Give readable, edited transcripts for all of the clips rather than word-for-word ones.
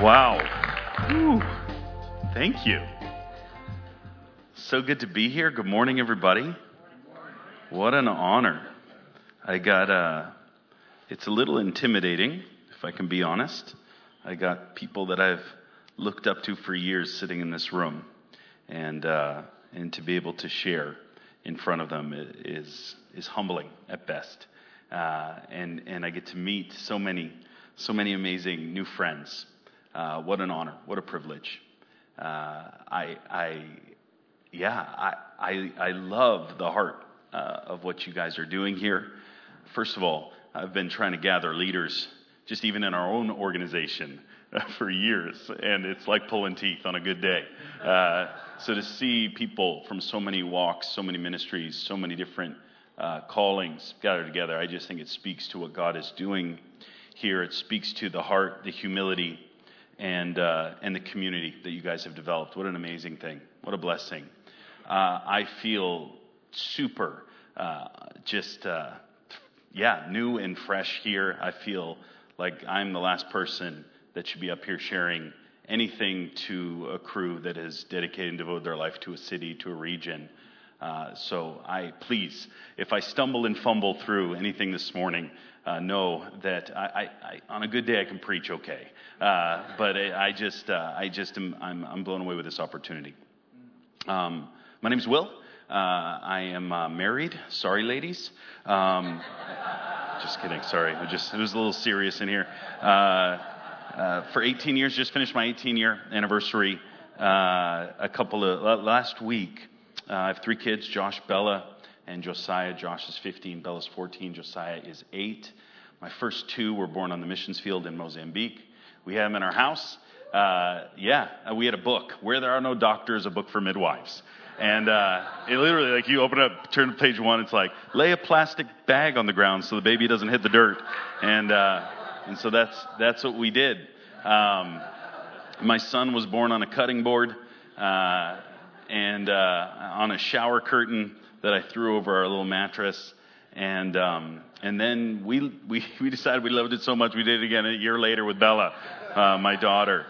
Wow. Whew. Thank you. So good to be here. Good morning, everybody. What an honor. It's a little intimidating, if I can be honest. I got people that I've looked up to for years sitting in this room, and to be able to share in front of them is humbling at best. And I get to meet so many amazing new friends. What an honor! What a privilege! I love the heart of what you guys are doing here. First of all, I've been trying to gather leaders, just even in our own organization, for years, and it's like pulling teeth on a good day. So to see people from so many walks, so many ministries, so many different callings gathered together, I just think it speaks to what God is doing here. It speaks to the heart, the humility, and the community that you guys have developed. What an amazing thing. What a blessing. I feel super new and fresh here. I feel like I'm the last person that should be up here sharing anything to a crew that has dedicated and devoted their life to a city, to a region. So please, if I stumble and fumble through anything this morning, know that I on a good day I can preach okay. But I'm blown away with this opportunity. My name is Will. I am married. Sorry, ladies. Just kidding. Sorry. It was a little serious in here. For 18 years, just finished my 18-year anniversary. Last week, I have 3 kids, Josh, Bella, and Josiah. Josh is 15, Bella's 14, Josiah is 8. My first 2 were born on the missions field in Mozambique. We had them in our house. We had a book, Where There Are No Doctors, a book for midwives. And it literally, like, you open up, turn to page 1, it's like, lay a plastic bag on the ground so the baby doesn't hit the dirt. And so that's what we did. My son was born on a cutting board and on a shower curtain that I threw over our little mattress. And then we decided we loved it so much we did it again a year later with Bella, my daughter.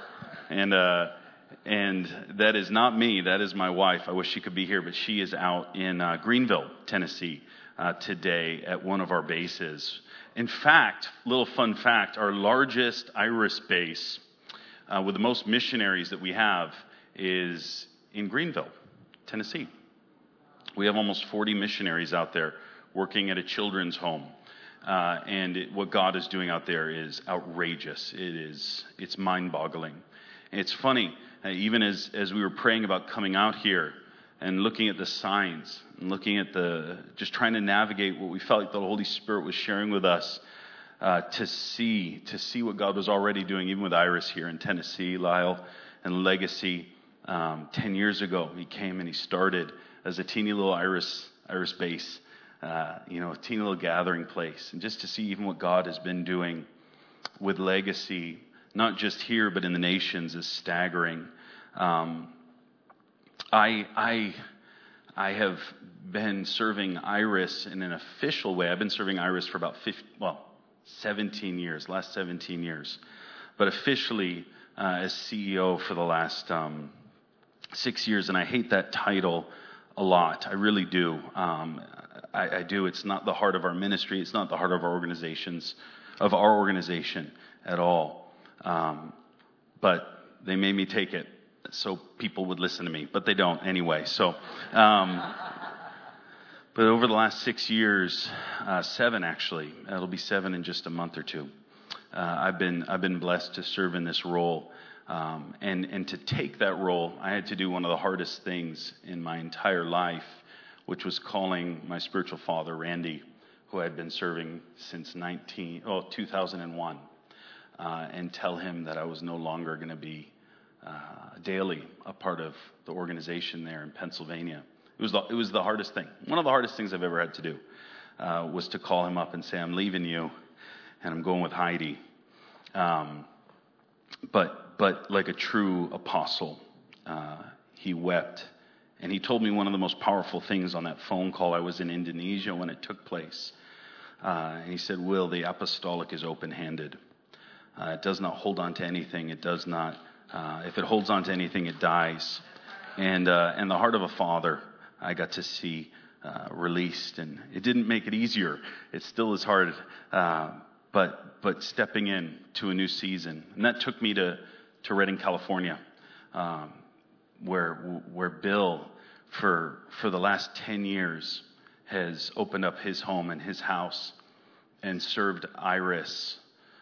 And that is not me. That is my wife. I wish she could be here, but she is out in Greenville, Tennessee, today at one of our bases. In fact, little fun fact, our largest Iris base with the most missionaries that we have is in Greenville, Tennessee. We have almost 40 missionaries out there working at a children's home. What God is doing out there is outrageous. It's mind-boggling. And it's funny, even as we were praying about coming out here and looking at the signs and looking at just trying to navigate what we felt like the Holy Spirit was sharing with us, to see what God was already doing, even with Iris here in Tennessee, Lyle, and Legacy. 10 years ago, he came and he started as a teeny little Iris base, a teeny little gathering place. And just to see even what God has been doing with Legacy, not just here, but in the nations, is staggering. I have been serving Iris in an official way. I've been serving Iris for about 17 years, last 17 years. But officially as CEO for the last 6 years, and I hate that title a lot. I really do. I do. It's not the heart of our ministry. It's not the heart of our organization at all. But they made me take it so people would listen to me, but they don't anyway. So, but over the last 6 years, 7 actually, it'll be 7 in just a month or 2. I've been blessed to serve in this role, and to take that role, I had to do one of the hardest things in my entire life, which was calling my spiritual father, Randy, who I had been serving since 2001. And tell him that I was no longer going to be daily a part of the organization there in Pennsylvania. It was the hardest thing. One of the hardest things I've ever had to do was to call him up and say, I'm leaving you, and I'm going with Heidi. But like a true apostle, he wept. And he told me one of the most powerful things on that phone call. I was in Indonesia when it took place. He said, Will, the apostolic is open-handed. It does not hold on to anything. It does not. If it holds on to anything, it dies. And the heart of a father, I got to see released, and it didn't make it easier. It still is hard, but stepping in to a new season, and that took me to Redding, California, where Bill for the last 10 years has opened up his home and his house and served Iris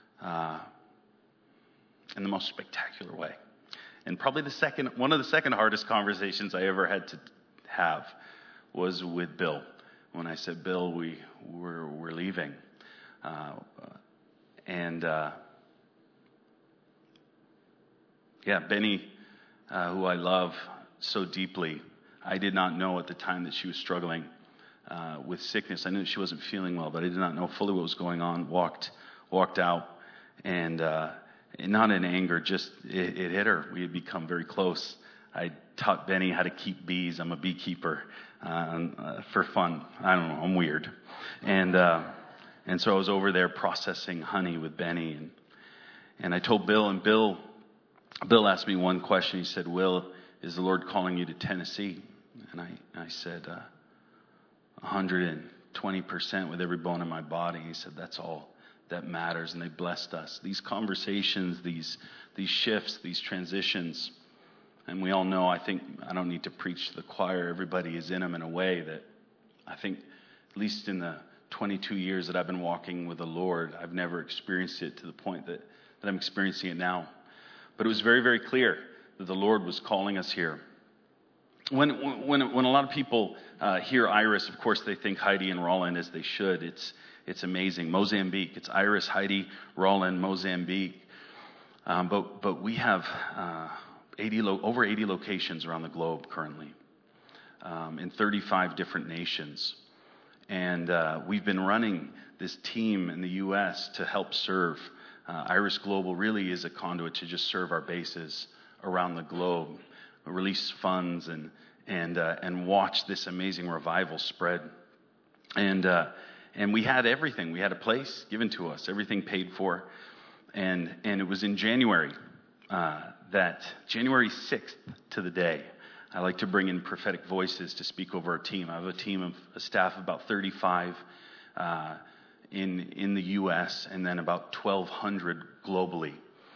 in the most spectacular way. And probably one of the second hardest conversations I ever had to have was with Bill. When I said, Bill, we're leaving. Benny, who I love so deeply, I did not know at the time that she was struggling with sickness. I knew she wasn't feeling well, but I did not know fully what was going on. Walked out, and not in anger, just it hit her. We had become very close. I taught Benny how to keep bees. I'm a beekeeper for fun. I don't know. I'm weird, and so I was over there processing honey with Benny, and I told Bill, and Bill asked me one question. He said, Will, is the Lord calling you to Tennessee? And I said, 120% with every bone in my body. He said, that's all that matters. And they blessed us. These conversations, these shifts, these transitions. And we all know, I think, I don't need to preach to the choir. Everybody is in them in a way that I think, at least in the 22 years that I've been walking with the Lord, I've never experienced it to the point that I'm experiencing it now. But it was very, very clear that the Lord was calling us here. When a lot of people hear Iris, of course they think Heidi and Roland, as they should. It's amazing. Mozambique. It's Iris, Heidi, Roland, Mozambique. But we have over 80 locations around the globe currently, in 35 different nations. And we've been running this team in the U.S. to help serve. Iris Global really is a conduit to just serve our bases around the globe, release funds, and watch this amazing revival spread. And we had everything. We had a place given to us, everything paid for. And it was in January, that January 6th to the day, I like to bring in prophetic voices to speak over our team. I have a staff of about 35 in the U.S. and then about 1,200 globally.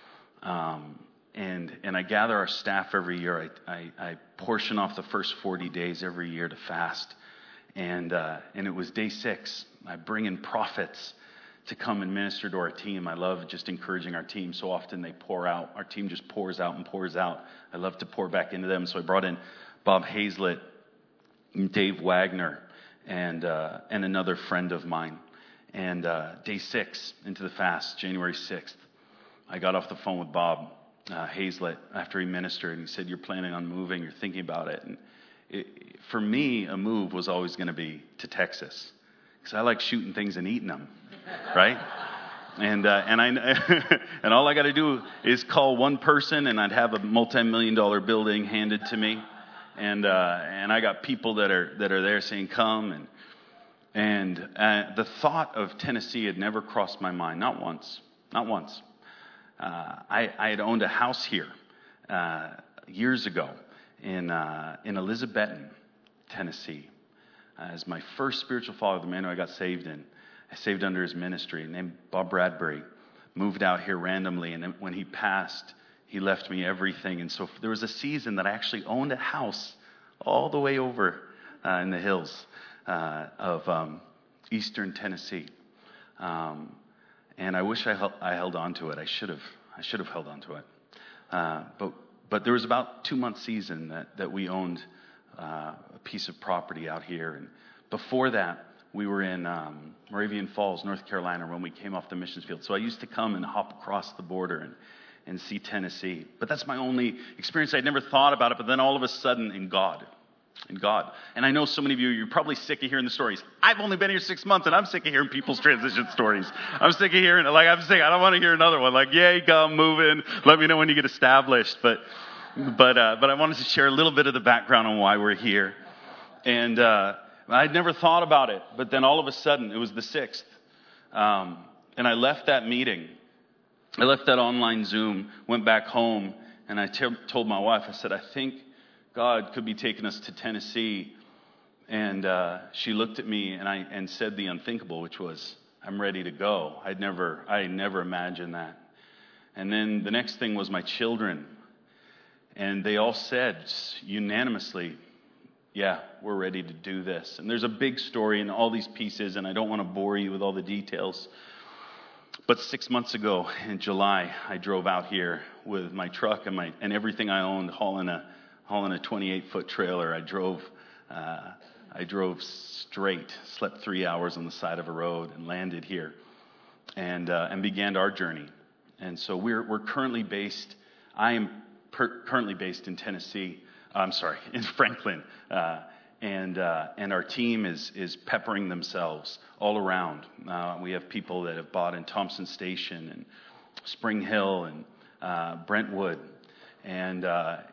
And I gather our staff every year. I portion off the first 40 days every year to fast. And it was day 6. I bring in prophets to come and minister to our team. I love just encouraging our team. So often they pour out. Our team just pours out and pours out. I love to pour back into them. So I brought in Bob Hazlett, and Dave Wagner, and another friend of mine. And day 6 into the fast, January 6th, I got off the phone with Bob Hazlett after he ministered, and he said, you're planning on moving, you're thinking about it. And for me, a move was always going to be to Texas, because I like shooting things and eating them, right? And all I got to do is call one person, and I'd have a multi-million-dollar building handed to me, and I got people that are there saying come, and the thought of Tennessee had never crossed my mind, not once. I had owned a house here years ago in Elizabethton, Tennessee, as my first spiritual father, the man who I got saved in. I saved under his ministry, named Bob Bradbury. Moved out here randomly, and when he passed, he left me everything. And so there was a season that I actually owned a house all the way over in the hills of eastern Tennessee. And I wish I held on to it. I should have held on to it. But there was about 2-month season that we owned a piece of property out here. And before that, we were in Moravian Falls, North Carolina, when we came off the missions field. So I used to come and hop across the border and see Tennessee. But that's my only experience. I'd never thought about it. But then all of a sudden, in God. And I know so many of you're probably sick of hearing the stories. I've only been here 6 months, and I'm sick of hearing people's transition stories. I'm sick of hearing, I don't want to hear another one. Like, yay, come, move in. Let me know when you get established. But I wanted to share a little bit of the background on why we're here. And I'd never thought about it. But then all of a sudden, it was the 6th. And I left that meeting. I left that online Zoom, went back home, and I told my wife, I said, I think God could be taking us to Tennessee. And she looked at me and said the unthinkable, which was, I'm ready to go. I never imagined that. And then the next thing was my children. And they all said unanimously, yeah, we're ready to do this. And there's a big story in all these pieces, and I don't want to bore you with all the details. But 6 months ago in July, I drove out here with my truck and everything I owned, hauling a 28-foot trailer. I drove straight, slept 3 hours on the side of a road, and landed here, and began our journey. And so we're currently based. I am currently based in Tennessee. In Franklin, and our team is peppering themselves all around. We have people that have bought in Thompson Station and Spring Hill and Brentwood, and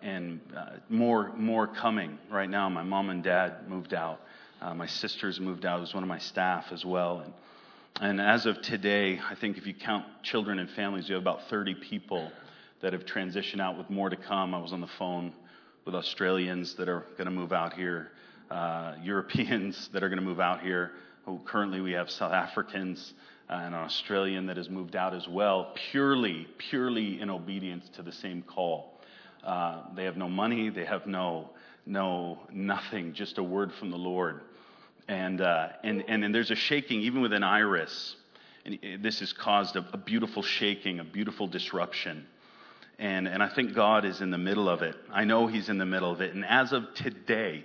more coming right now. My mom and dad moved out. My sisters moved out. It was one of my staff as well. And as of today, I think if you count children and families, you have about 30 people that have transitioned out, with more to come. I was on the phone with Australians that are going to move out here, Europeans that are going to move out here. Currently, we have South Africans and an Australian that has moved out as well, purely in obedience to the same call. They have no money, they have nothing, just a word from the Lord. And there's a shaking even within Iris, and this has caused a beautiful shaking, a beautiful disruption. And I think God is in the middle of it. I know He's in the middle of it. And as of today,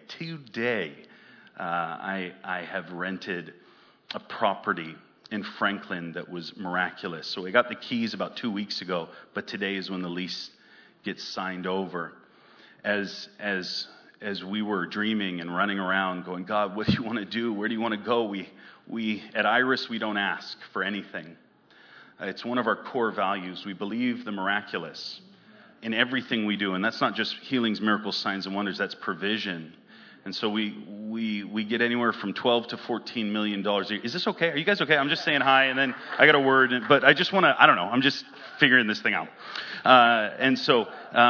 I have rented a property in Franklin that was miraculous. So I got the keys about 2 weeks ago, but today is when the lease gets signed over. As we were dreaming and running around going, God, what do you want to do? Where do you want to go? We at Iris, we don't ask for anything. It's one of our core values. We believe the miraculous in everything we do. And that's not just healings, miracles, signs, and wonders. That's provision. And so we get anywhere from $12 to $14 million. Is this okay? Are you guys okay? I'm just saying hi, and then I got a word. But I just want to, I don't know. I'm just figuring this thing out. And so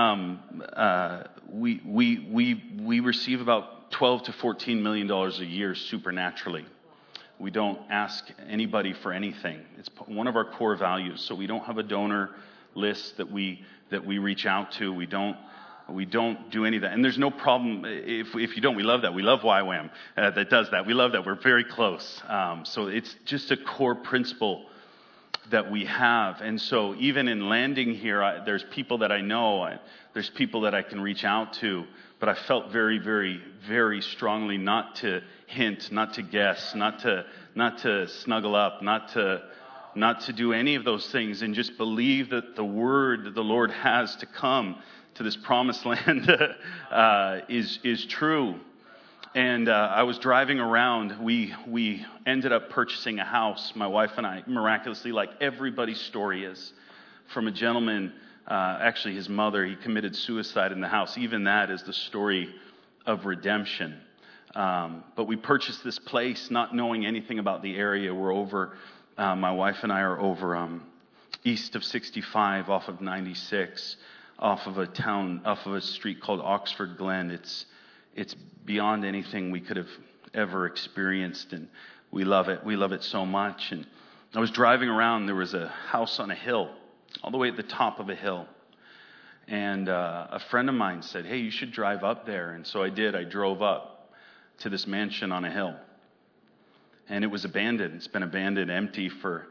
we receive about $12 to $14 million a year supernaturally. We don't ask anybody for anything. It's one of our core values. So we don't have a donor list that we reach out to. We don't do any of that. And there's no problem if you don't. We love that. We love YWAM that does that. We love that. We're very close. So it's just a core principle that we have. And so even in landing here, there's people that I know. There's people that I can reach out to. But I felt very, very, very strongly not to hint, not to guess, not to snuggle up, not to do any of those things, and just believe that the word that the Lord has to come to this promised land is true. And I was driving around. We ended up purchasing a house, my wife and I, miraculously, like everybody's story is, from a gentleman. Actually, his mother, he committed suicide in the house. Even that is the story of redemption. But we purchased this place not knowing anything about the area. We're over, my wife and I are over east of 65 off of 96, off of a street called Oxford Glen. It's beyond anything we could have ever experienced, and we love it. We love it so much. And I was driving around. There was a house on a hill, all the way at the top of a hill. And a friend of mine said, hey, you should drive up there. And so I did. I drove up to this mansion on a hill. And it was abandoned. It's been abandoned, empty for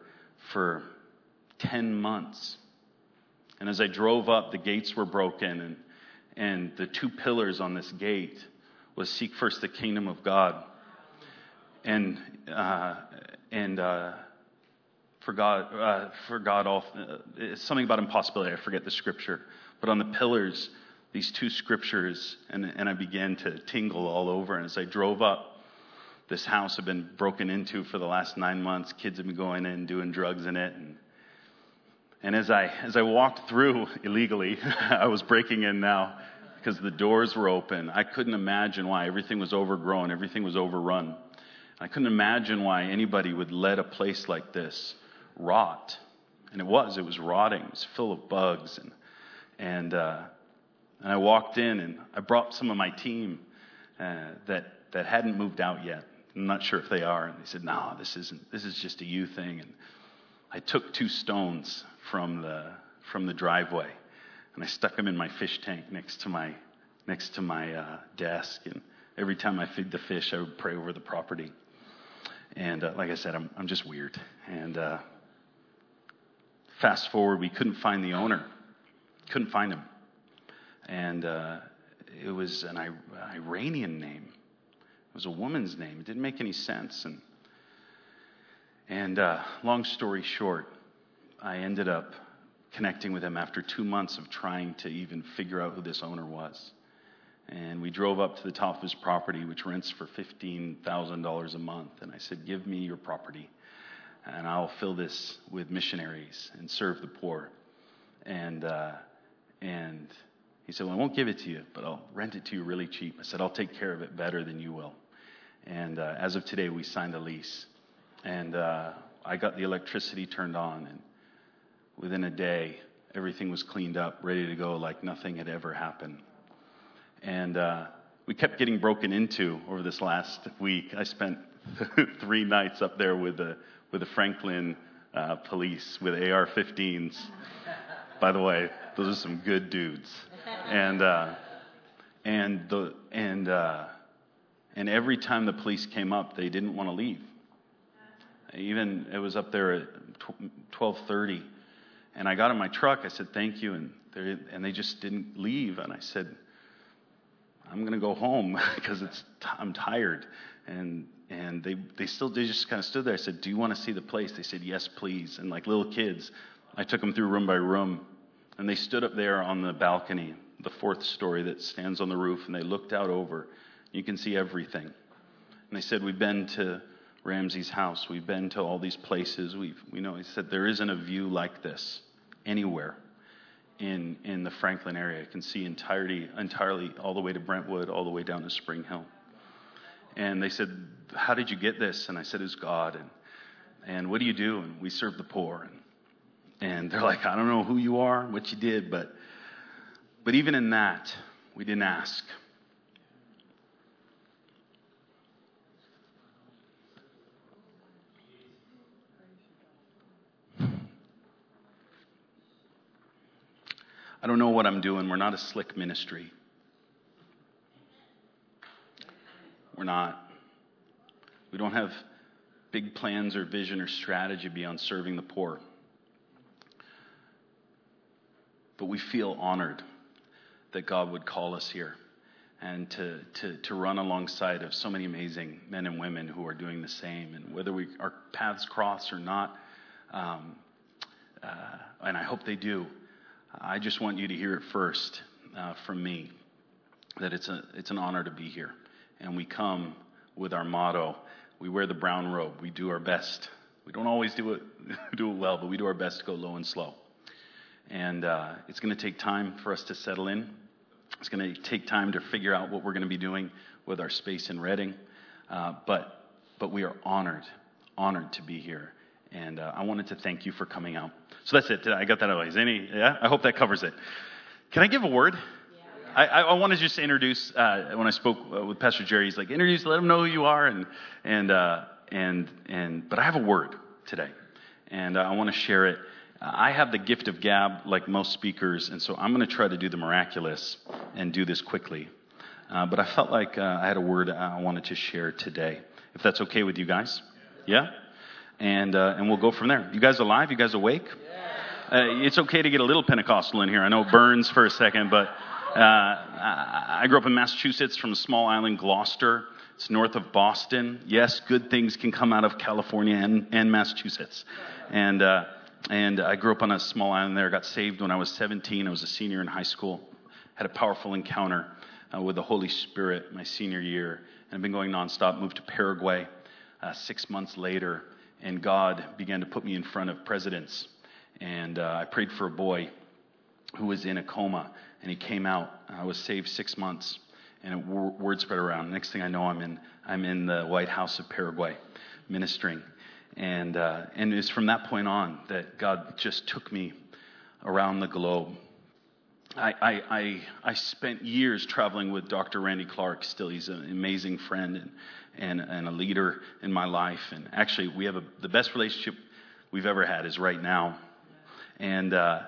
10 months. And as I drove up, the gates were broken. And the two pillars on this gate was seek first the kingdom of God. And for God, all it's something about impossibility. I forget the scripture, but on the pillars, these two scriptures, and I began to tingle all over. And as I drove up, this house had been broken into for the last 9 months. Kids have been going in, doing drugs in it, and as I walked through illegally, I was breaking in now because the doors were open. I couldn't imagine why. Everything was overgrown, everything was overrun. I couldn't imagine why anybody would let a place like this rot. And it was rotting. It was full of bugs. And I walked in, and I brought some of my team that hadn't moved out yet. I'm not sure if they are. And they said, no, this is just a you thing. And I took 2 stones from the driveway, and I stuck them in my fish tank next to my desk. And every time I feed the fish, I would pray over the property. And like I said, I'm just weird. And fast forward, we couldn't find the owner. Couldn't find him. And it was an Iranian name. It was a woman's name. It didn't make any sense. And long story short, I ended up connecting with him after 2 months of trying to even figure out who this owner was. And we drove up to the top of his property, which rents for $15,000 a month. And I said, give me your property, and I'll fill this with missionaries and serve the poor. And he said, well, I won't give it to you, but I'll rent it to you really cheap. I said, I'll take care of it better than you will. And as of today, we signed a lease. And I got the electricity turned on. And within a day, everything was cleaned up, ready to go like nothing had ever happened. And we kept getting broken into over this last week. I spent 3 nights up there with the Franklin police with AR-15s. By the way, those are some good dudes. And every time the police came up, they didn't want to leave. Even it was up there at 12:30, and I got in my truck. I said thank you, and they just didn't leave. And I said, I'm going to go home because I'm tired. And they just kind of stood there. I said, do you want to see the place? They said, yes, please. And like little kids, I took them through room by room. And they stood up there on the balcony, the 4th story that stands on the roof, and they looked out over. You can see everything. And they said, we've been to Ramsey's house. We've been to all these places. We know. He said, there isn't a view like this anywhere in the Franklin area. I can see entirely all the way to Brentwood, all the way down to Spring Hill. And they said, how did you get this? And I said, it's God. And what do you do? And we serve the poor. And they're like, I don't know who you are, what you did, but even in that, we didn't ask. I don't know what I'm doing. We're not a slick ministry. We're not. We don't have big plans or vision or strategy beyond serving the poor. But we feel honored that God would call us here and to run alongside of so many amazing men and women who are doing the same. And whether our paths cross or not, and I hope they do, I just want you to hear it first from me, that it's an honor to be here. And we come with our motto. We wear the brown robe. We do our best. We don't always do it well, but we do our best to go low and slow. And it's going to take time for us to settle in. It's going to take time to figure out what we're going to be doing with our space in Redding. But we are honored to be here. And I wanted to thank you for coming out. So that's it. I got that out of the way. Yeah? I hope that covers it. Can I give a word? Yeah. I want to just introduce, when I spoke with Pastor Jerry, he's like, let him know who you are. But I have a word today. And I want to share it. I have the gift of gab like most speakers, and so I'm going to try to do the miraculous and do this quickly. But I felt like I had a word I wanted to share today, if that's okay with you guys. Yeah? And we'll go from there. You guys alive? You guys awake? It's okay to get a little Pentecostal in here. I know it burns for a second, but I grew up in Massachusetts from a small island, Gloucester. It's north of Boston. Yes, good things can come out of California and Massachusetts. And I grew up on a small island there. Got saved when I was 17. I was a senior in high school. Had a powerful encounter with the Holy Spirit my senior year. And I've been going nonstop. Moved to Paraguay 6 months later. And God began to put me in front of presidents. And I prayed for a boy who was in a coma. And he came out. I was saved 6 months. And word spread around. Next thing I know, I'm in the White House of Paraguay ministering. And it's from that point on that God just took me around the globe. I spent years traveling with Dr. Randy Clark. Still, he's an amazing friend and a leader in my life. And actually, we have the best relationship we've ever had is right now. And I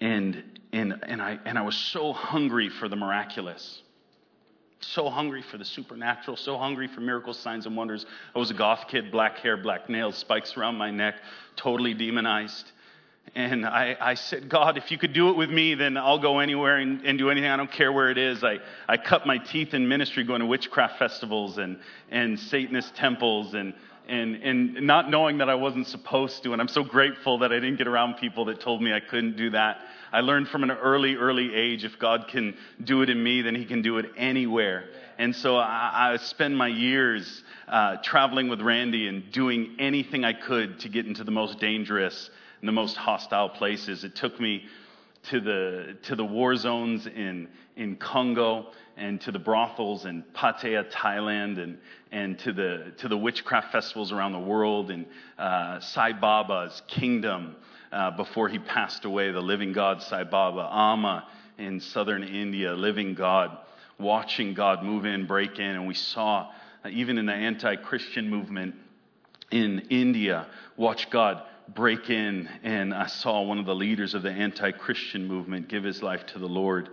was so hungry for the miraculous, so hungry for the supernatural, so hungry for miracles, signs, and wonders. I was a goth kid, black hair, black nails, spikes around my neck, totally demonized. And I said, God, if you could do it with me, then I'll go anywhere and do anything. I don't care where it is. I cut my teeth in ministry going to witchcraft festivals and Satanist temples and not knowing that I wasn't supposed to. And I'm so grateful that I didn't get around people that told me I couldn't do that. I learned from an early age, if God can do it in me, then he can do it anywhere. And so I spend my years traveling with Randy and doing anything I could to get into the most dangerous and the most hostile places. It took me to the war zones in Congo and to the brothels in Pattaya, Thailand, and to the witchcraft festivals around the world, and Sai Baba's kingdom before he passed away, the living God Sai Baba, Amma in southern India, living God, watching God move in, break in. And we saw, even in the anti-Christian movement in India, watch God break in. And I saw one of the leaders of the anti-Christian movement give his life to the Lord.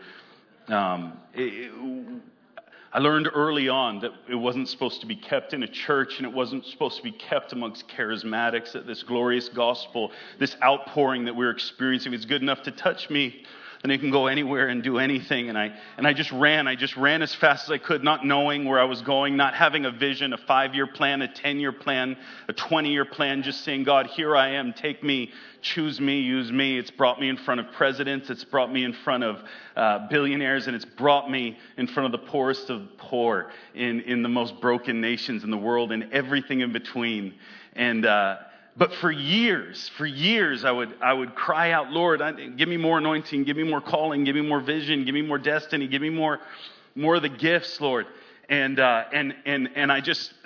I learned early on that it wasn't supposed to be kept in a church, and it wasn't supposed to be kept amongst charismatics, that this glorious gospel, this outpouring that we're experiencing, is good enough to touch me, then it can go anywhere and do anything. And I just ran as fast as I could, not knowing where I was going, not having a vision, a 5-year plan, a 10-year plan, a 20-year plan, just saying, God, here I am, take me, choose me, use me. It's brought me in front of presidents, it's brought me in front of billionaires, and it's brought me in front of the poorest of the poor in the most broken nations in the world, and everything in between. And but for years, I would cry out, Lord, give me more anointing, give me more calling, give me more vision, give me more destiny, give me more of the gifts, Lord. And I just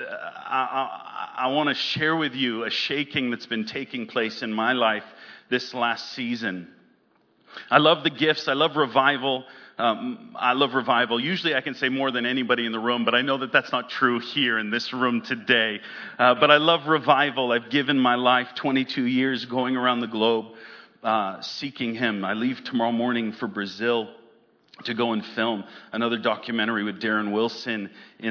I want to share with you a shaking that's been taking place in my life this last season. I love the gifts. I love revival. I love revival. Usually I can say more than anybody in the room, but I know that that's not true here in this room today. But I love revival. I've given my life 22 years going around the globe, seeking him. I leave tomorrow morning for Brazil to go and film another documentary with Darren Wilson in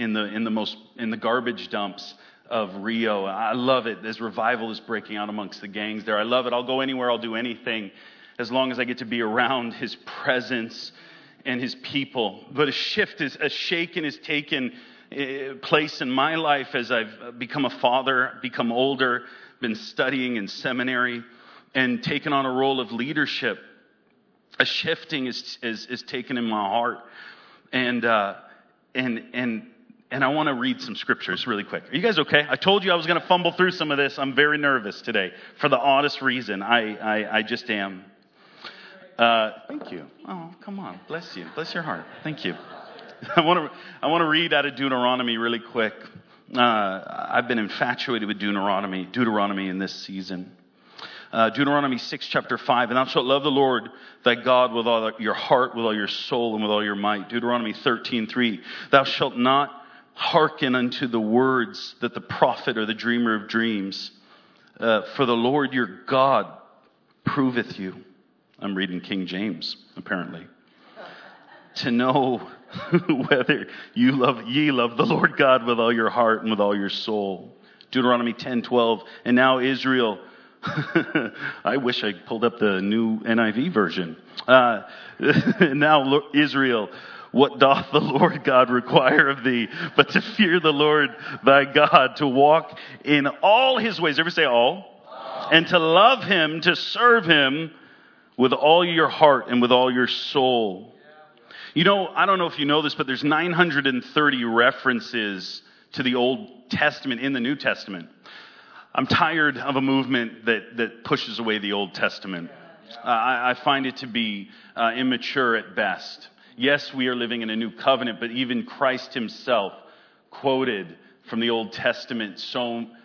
the garbage dumps of Rio. I love it. This revival is breaking out amongst the gangs there. I love it. I'll go anywhere. I'll do anything, as long as I get to be around his presence and his people. But a shaking has taken place in my life as I've become a father, become older, been studying in seminary, and taken on a role of leadership. A shifting is taken in my heart. And I want to read some scriptures really quick. Are you guys okay? I told you I was going to fumble through some of this. I'm very nervous today for the oddest reason. I just am. Thank you. Oh, come on. Bless you. Bless your heart. Thank you. I want to read out of Deuteronomy really quick. I've been infatuated with Deuteronomy in this season. Deuteronomy 6, chapter 5. And thou shalt love the Lord thy God with all your heart, with all your soul, and with all your might. Deuteronomy 13:3. Thou shalt not hearken unto the words that the prophet or the dreamer of dreams. For the Lord your God proveth you. I'm reading King James, apparently. To know whether ye love the Lord God with all your heart and with all your soul. Deuteronomy 10:12. And now Israel, I wish I pulled up the new NIV version. Now Israel, what doth the Lord God require of thee, but to fear the Lord thy God, to walk in all his ways. Everybody say all. And to love him, to serve him with all your heart and with all your soul. You know, I don't know if you know this, but there's 930 references to the Old Testament in the New Testament. I'm tired of a movement that pushes away the Old Testament. I find it to be immature at best. Yes, we are living in a new covenant, but even Christ himself quoted from the Old Testament so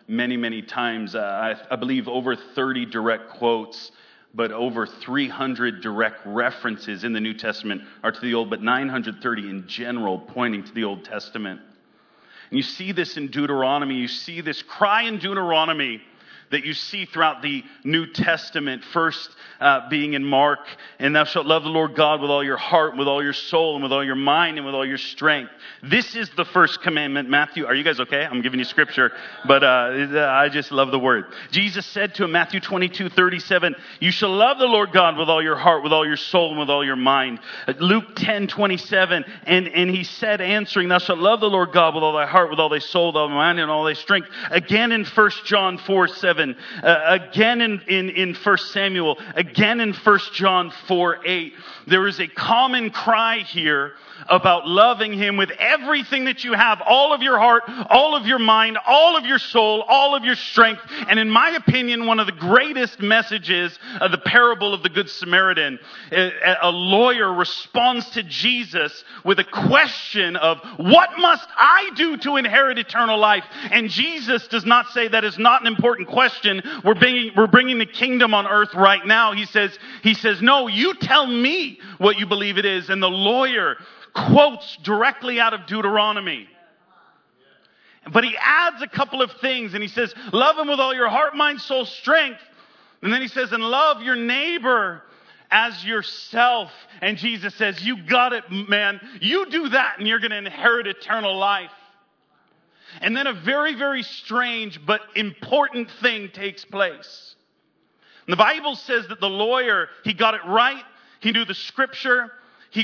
many, many times. I believe over 30 direct quotes, but over 300 direct references in the New Testament are to the Old, but 930 in general pointing to the Old Testament. And you see this in Deuteronomy. You see this cry in Deuteronomy that you see throughout the New Testament. First being in Mark, and thou shalt love the Lord God with all your heart, with all your soul, and with all your mind, and with all your strength. This is the first commandment. Matthew, are you guys okay? I'm giving you scripture, but I just love the word. Jesus said to him, Matthew 22:37, you shall love the Lord God with all your heart, with all your soul, and with all your mind. Luke 10:27, and he said, answering, thou shalt love the Lord God with all thy heart, with all thy soul, with all thy mind, and all thy strength. Again in 1 John 4:7, again in 1 Samuel, again in 1 John 4:8. There is a common cry here about loving Him with everything that you have, all of your heart, all of your mind, all of your soul, all of your strength. And in my opinion, one of the greatest messages of the parable of the Good Samaritan, a lawyer responds to Jesus with a question of, what must I do to inherit eternal life? And Jesus does not say that is not an important question. We're bringing the kingdom on earth right now. He says, no, you tell me what you believe it is. And the lawyer quotes directly out of Deuteronomy. But he adds a couple of things, and he says, love Him with all your heart, mind, soul, strength. And then he says, and love your neighbor as yourself. And Jesus says, you got it, man. You do that and you're going to inherit eternal life. And then a very, very strange but important thing takes place. And the Bible says that the lawyer, he got it right. He knew the scripture. He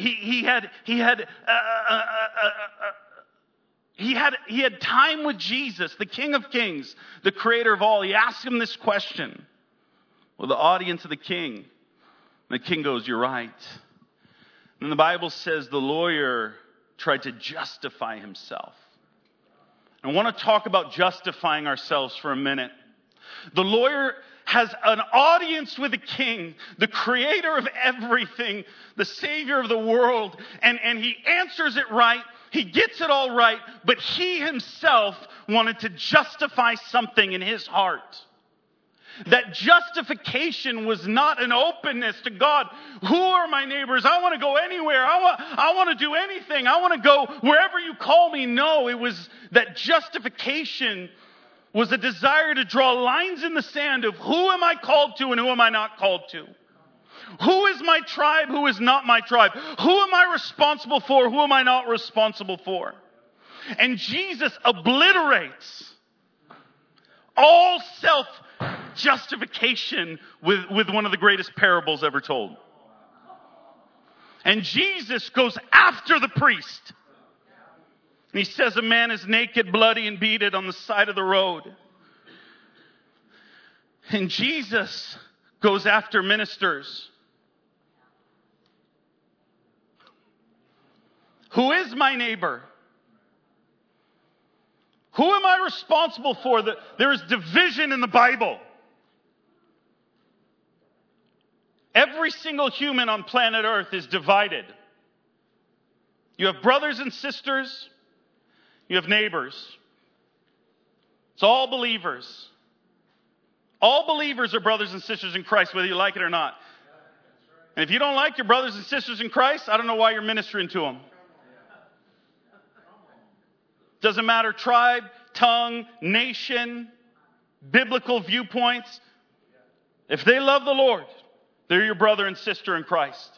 had time with Jesus, the King of Kings, the Creator of all. He asked Him this question. Well, the audience of the king. And the king goes, you're right. And the Bible says the lawyer tried to justify himself. I want to talk about justifying ourselves for a minute. The lawyer has an audience with the king, the creator of everything, the savior of the world, and he answers it right. He gets it all right, but he himself wanted to justify something in his heart. That justification was not an openness to God. Who are my neighbors? I want to go anywhere. I want to do anything. I want to go wherever you call me. No, it was that justification was a desire to draw lines in the sand of who am I called to and who am I not called to? Who is my tribe? Who is not my tribe? Who am I responsible for? Who am I not responsible for? And Jesus obliterates all self-justification with one of the greatest parables ever told. And Jesus goes after the priest. And he says a man is naked, bloody, and beaten on the side of the road. And Jesus goes after ministers. Who is my neighbor? Who am I responsible for? There is division in the Bible. Every single human on planet Earth is divided. You have brothers and sisters. You have neighbors. It's all believers. All believers are brothers and sisters in Christ, whether you like it or not. And if you don't like your brothers and sisters in Christ, I don't know why you're ministering to them. Doesn't matter tribe, tongue, nation, biblical viewpoints. If they love the Lord, they're your brother and sister in Christ.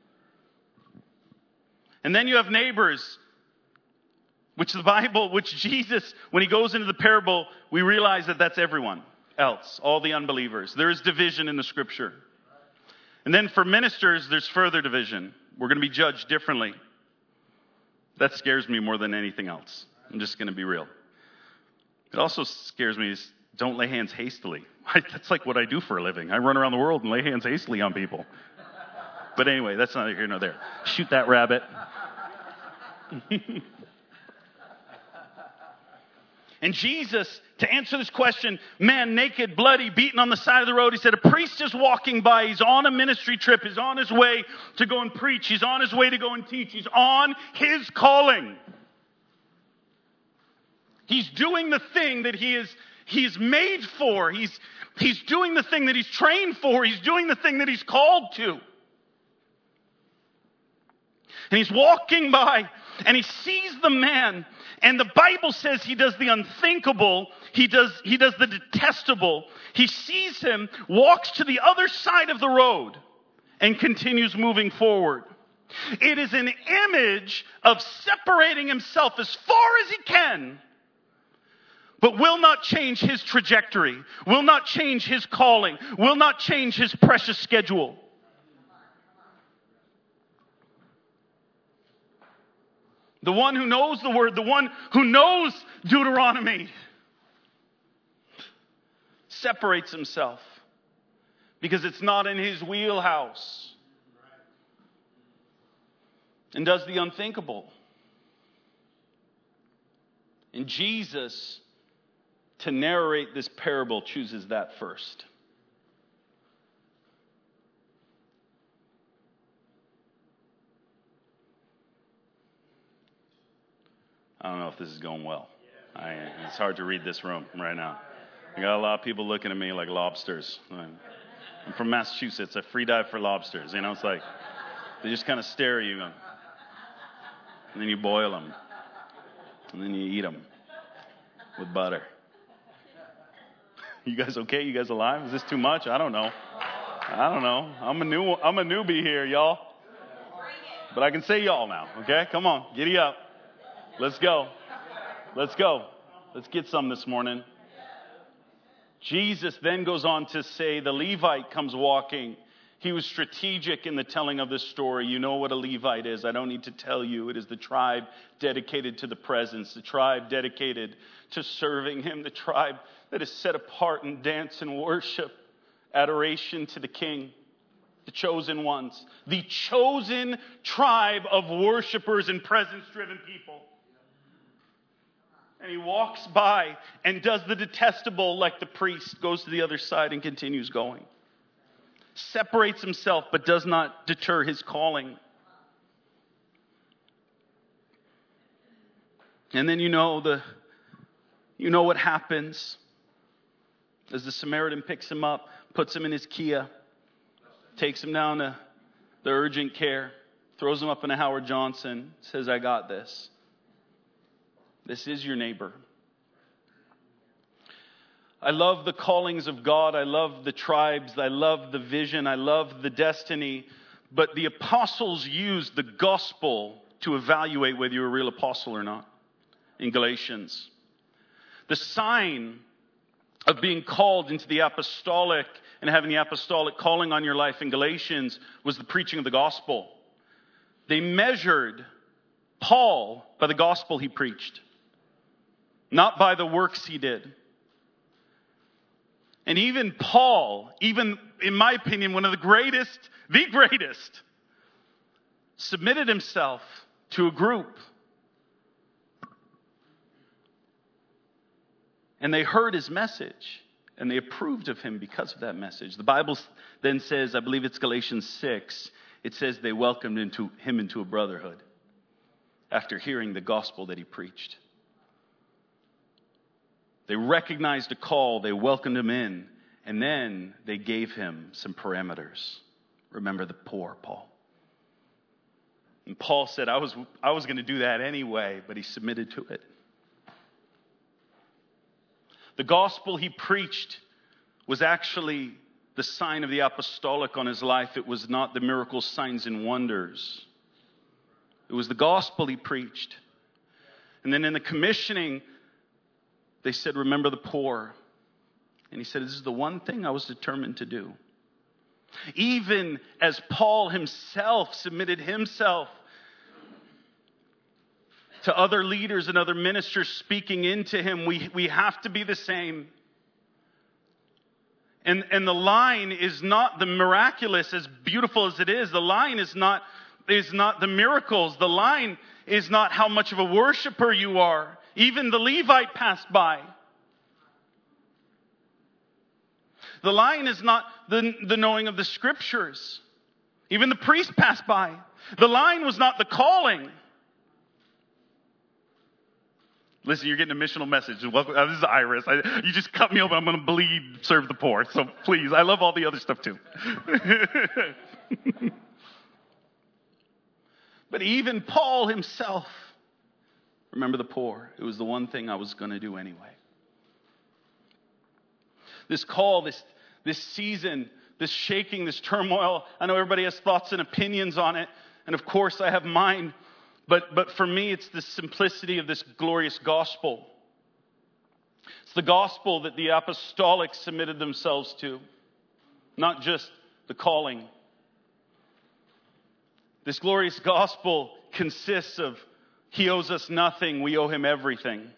And then you have neighbors, which Jesus, when He goes into the parable, we realize that that's everyone else, all the unbelievers. There is division in the scripture. And then for ministers, there's further division. We're going to be judged differently. That scares me more than anything else. I'm just going to be real. It also scares me is don't lay hands hastily. That's like what I do for a living. I run around the world and lay hands hastily on people. But anyway, that's neither here nor there. Shoot that rabbit. And Jesus, to answer this question, man, naked, bloody, beaten on the side of the road, He said, a priest is walking by. He's on a ministry trip. He's on his way to go and preach. He's on his way to go and teach. He's on his calling. He's doing the thing that he's made for. He's doing the thing that he's trained for. He's doing the thing that he's called to. And he's walking by and he sees the man, and the Bible says he does the unthinkable. He does the detestable. He sees him, walks to the other side of the road, and continues moving forward. It is an image of separating himself as far as he can, but will not change his trajectory, will not change his calling, will not change his precious schedule. The one who knows the word, the one who knows Deuteronomy, separates himself because it's not in his wheelhouse, and does the unthinkable. And Jesus, to narrate this parable, chooses that first. I don't know if this is going well. It's hard to read this room right now. I got a lot of people looking at me like lobsters. I'm from Massachusetts. I free dive for lobsters. You know, it's like they just kind of stare at you, and then you boil them, and then you eat them with butter. You guys okay? You guys alive? Is this too much? I don't know. I'm a newbie here, y'all. But I can say y'all now. Okay, come on, giddy up. Let's go. Let's get some this morning. Jesus then goes on to say the Levite comes walking. He was strategic in the telling of this story. You know what a Levite is. I don't need to tell you. It is the tribe dedicated to the presence, the tribe dedicated to serving him, the tribe that is set apart in dance and worship, adoration to the King, the chosen ones, the chosen tribe of worshipers and presence-driven people. And he walks by and does the detestable like the priest, goes to the other side and continues going. Separates himself but does not deter his calling. And then you know what happens as the Samaritan picks him up, puts him in his Kia, takes him down to the urgent care, throws him up in a Howard Johnson, says, I got this. This is your neighbor. I love the callings of God. I love the tribes. I love the vision. I love the destiny. But the apostles used the gospel to evaluate whether you're a real apostle or not in Galatians. The sign of being called into the apostolic and having the apostolic calling on your life in Galatians was the preaching of the gospel. They measured Paul by the gospel he preached, not by the works he did. And even Paul, even in my opinion, one of the greatest, submitted himself to a group. And they heard his message, and they approved of him because of that message. The Bible then says, I believe it's Galatians 6, it says they welcomed him into a brotherhood after hearing the gospel that he preached. They recognized a call, they welcomed him in, and then they gave him some parameters. Remember the poor, Paul. And Paul said, I was going to do that anyway, but he submitted to it. The gospel he preached was actually the sign of the apostolic on his life. It was not the miracles, signs, and wonders. It was the gospel he preached. And then in the commissioning, they said, remember the poor. And he said, this is the one thing I was determined to do. Even as Paul himself submitted himself to other leaders and other ministers speaking into him, we have to be the same. And the line is not the miraculous, as beautiful as it is. The line is not the miracles. The line is not how much of a worshiper you are. Even the Levite passed by. The line is not the knowing of the scriptures. Even the priest passed by. The line was not the calling. Listen, you're getting a missional message. Welcome. This is Iris. You just cut me open. I'm going to bleed, serve the poor. So please, I love all the other stuff too. But even Paul himself, remember the poor. It was the one thing I was going to do anyway. This call, this season, this shaking, this turmoil. I know everybody has thoughts and opinions on it. And of course I have mine. But for me, it's the simplicity of this glorious gospel. It's the gospel that the apostolics submitted themselves to, not just the calling. This glorious gospel consists of He owes us nothing, we owe Him everything.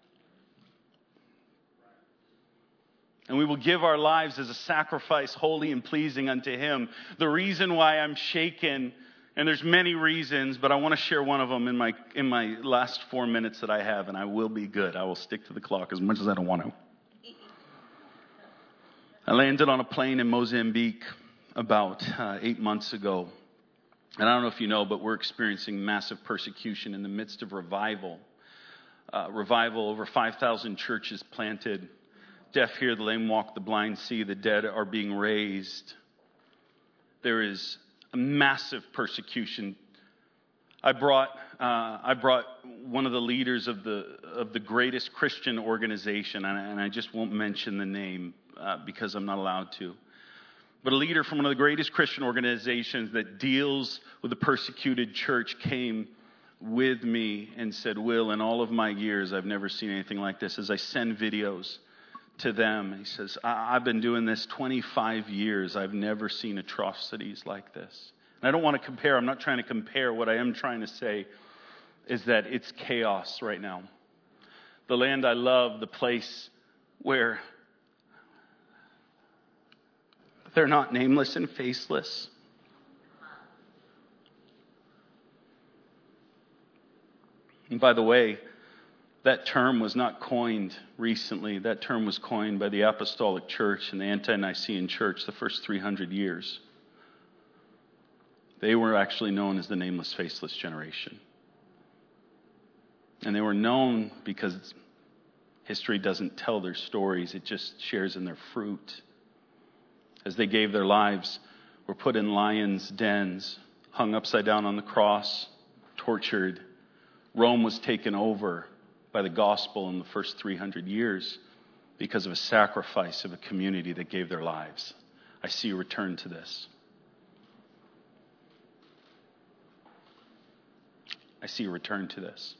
And we will give our lives as a sacrifice holy and pleasing unto Him. The reason why I'm shaken, and there's many reasons, but I want to share one of them in my last 4 minutes that I have, and I will be good. I will stick to the clock as much as I don't want to. I landed on a plane in Mozambique about 8 months ago. And I don't know if you know, but we're experiencing massive persecution in the midst of revival. Revival, over 5,000 churches planted. Deaf hear, the lame walk, the blind see, the dead are being raised. There is a massive persecution. I brought one of the leaders of the greatest Christian organization, and I just won't mention the name because I'm not allowed to. But a leader from one of the greatest Christian organizations that deals with the persecuted church came with me and said, Will, in all of my years, I've never seen anything like this. As I send videos to them, he says, I've been doing this 25 years. I've never seen atrocities like this. And I don't want to compare. I'm not trying to compare. What I am trying to say is that it's chaos right now. The land I love, the place where they're not nameless and faceless. And by the way, that term was not coined recently. That term was coined by the Apostolic Church and the Ante-Nicene Church the first 300 years. They were actually known as the nameless, faceless generation. And they were known because history doesn't tell their stories. It just shares in their fruit. As they gave their lives, were put in lions' dens, hung upside down on the cross, tortured. Rome was taken over by the gospel in the first 300 years because of a sacrifice of a community that gave their lives. I see a return to this. I see a return to this.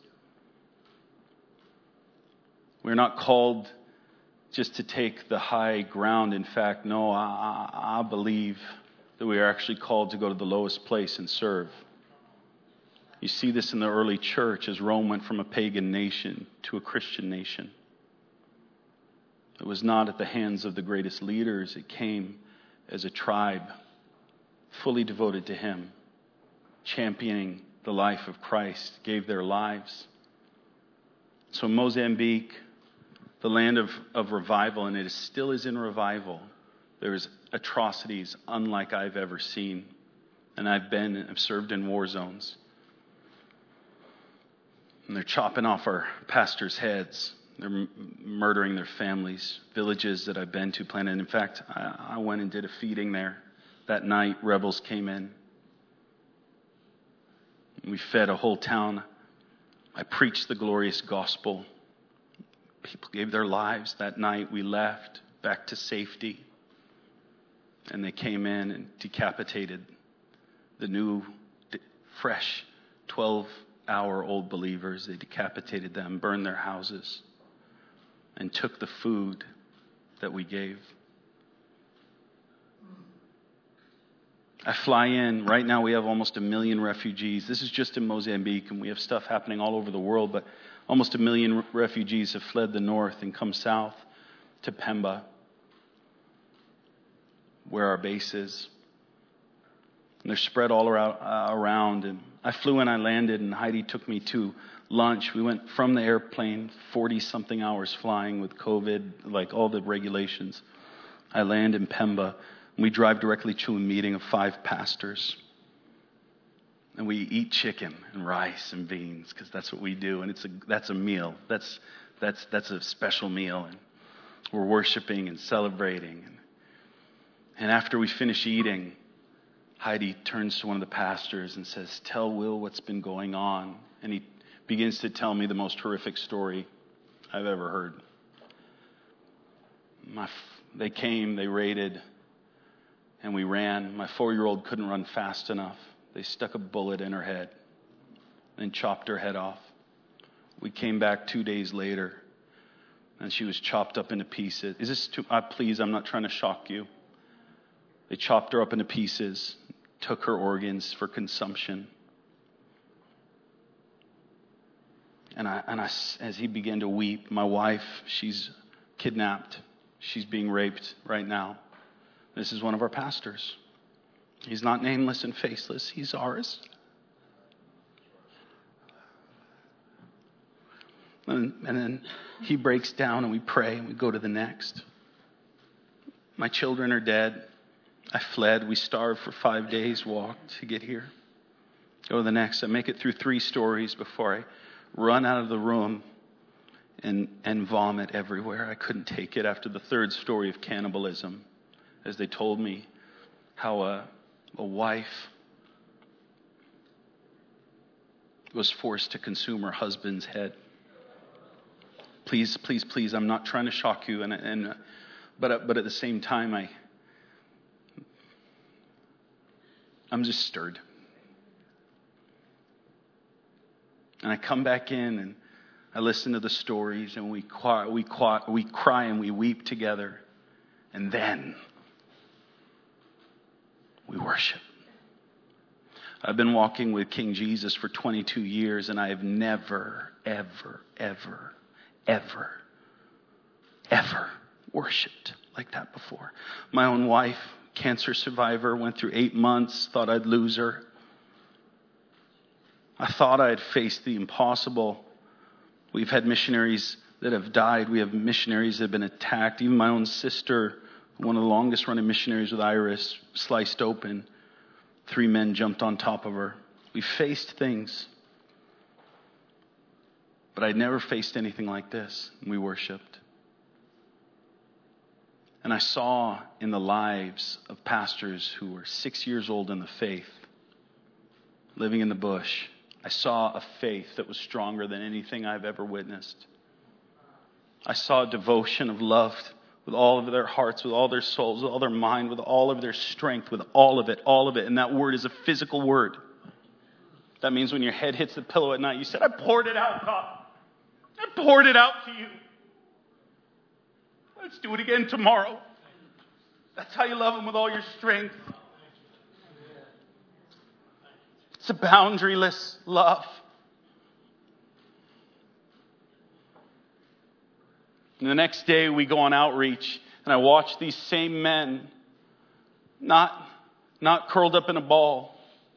We're not called just to take the high ground. In fact, no, I believe that we are actually called to go to the lowest place and serve. You see this in the early church as Rome went from a pagan nation to a Christian nation. It was not at the hands of the greatest leaders. It came as a tribe fully devoted to Him, championing the life of Christ, gave their lives. So Mozambique, the land of revival, and it still is in revival. There's atrocities unlike I've ever seen. And I've served in war zones. And they're chopping off our pastors' heads. They're murdering their families. Villages that I've been to planted. In fact, I went and did a feeding there. That night, rebels came in. We fed a whole town. I preached the glorious gospel. People gave their lives. That night we left back to safety. And they came in and decapitated the new, fresh 12-hour-old believers. They decapitated them, burned their houses, and took the food that we gave. I fly in. Right now we have almost 1 million refugees. This is just in Mozambique, and we have stuff happening all over the world, but almost 1 million refugees have fled the north and come south to Pemba, where our base is. And they're spread all around. And I flew in, I landed, and Heidi took me to lunch. We went from the airplane, 40-something hours flying with COVID, like all the regulations. I land in Pemba. We drive directly to a meeting of 5 pastors. And we eat chicken and rice and beans because that's what we do. And that's a meal. That's a special meal. And we're worshiping and celebrating. And after we finish eating, Heidi turns to one of the pastors and says, "Tell Will what's been going on." And he begins to tell me the most horrific story I've ever heard. They came, they raided, and we ran. My 4-year-old couldn't run fast enough. They stuck a bullet in her head and chopped her head off. We came back 2 days later, and she was chopped up into pieces. Is this too... please, I'm not trying to shock you. They chopped her up into pieces, took her organs for consumption. And as he began to weep, my wife, she's kidnapped. She's being raped right now. This is one of our pastors. He's not nameless and faceless. He's ours. And then he breaks down and we pray and we go to the next. My children are dead. I fled. We starved for 5 days, walked to get here. Go to the next. I make it through 3 stories before I run out of the room and vomit everywhere. I couldn't take it after the 3rd story of cannibalism, as they told me how a wife was forced to consume her husband's head. Please, please, please, I'm not trying to shock you, but at the same time, I'm just stirred. And I come back in and I listen to the stories and we cry and we weep together. And then we worship. I've been walking with King Jesus for 22 years and I have never, ever, ever, ever, ever worshipped like that before. My own wife, cancer survivor, went through 8 months, thought I'd lose her. I thought I had faced the impossible. We've had missionaries that have died. We have missionaries that have been attacked. Even my own sister, one of the longest running missionaries with Iris, sliced open. 3 men jumped on top of her. We faced things. But I'd never faced anything like this. We worshiped. And I saw in the lives of pastors who were 6 years old in the faith, living in the bush, I saw a faith that was stronger than anything I've ever witnessed. I saw a devotion of love with all of their hearts, with all their souls, with all their mind, with all of their strength, with all of it. And that word is a physical word. That means when your head hits the pillow at night, you said, "I poured it out, God. I poured it out to you. Let's do it again tomorrow." That's how you love Him, with all your strength. It's a boundaryless love. And the next day we go on outreach and I watch these same men, not curled up in a ball,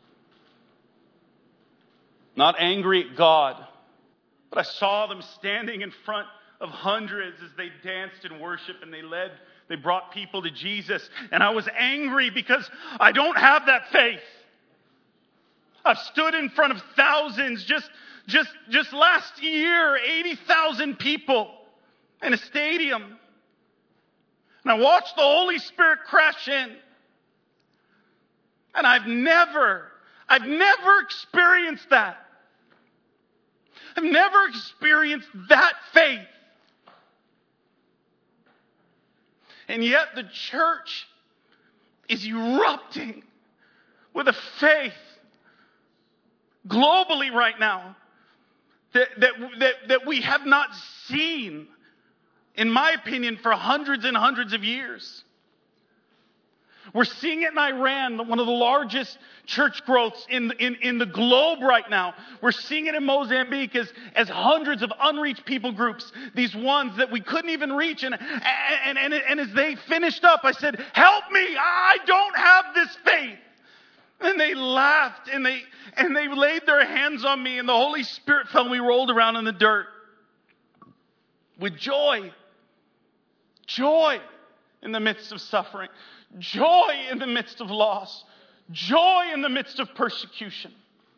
not angry at God, but I saw them standing in front of hundreds as they danced and worshiped and they brought people to Jesus. And I was angry because I don't have that faith. I've stood in front of thousands. Just last year, 80,000 people in a stadium. And I watched the Holy Spirit crash in. And I've never experienced that. I've never experienced that faith. And yet the church is erupting with a faith globally right now that we have not seen, in my opinion, for hundreds and hundreds of years. We're seeing it in Iran, one of the largest church growths in the globe right now. We're seeing it in Mozambique as hundreds of unreached people groups, these ones that we couldn't even reach. And as they finished up, I said, "Help me, I don't have this faith." And they laughed and they laid their hands on me and the Holy Spirit fell and we rolled around in the dirt with joy. Joy in the midst of suffering. Joy in the midst of loss. Joy in the midst of persecution.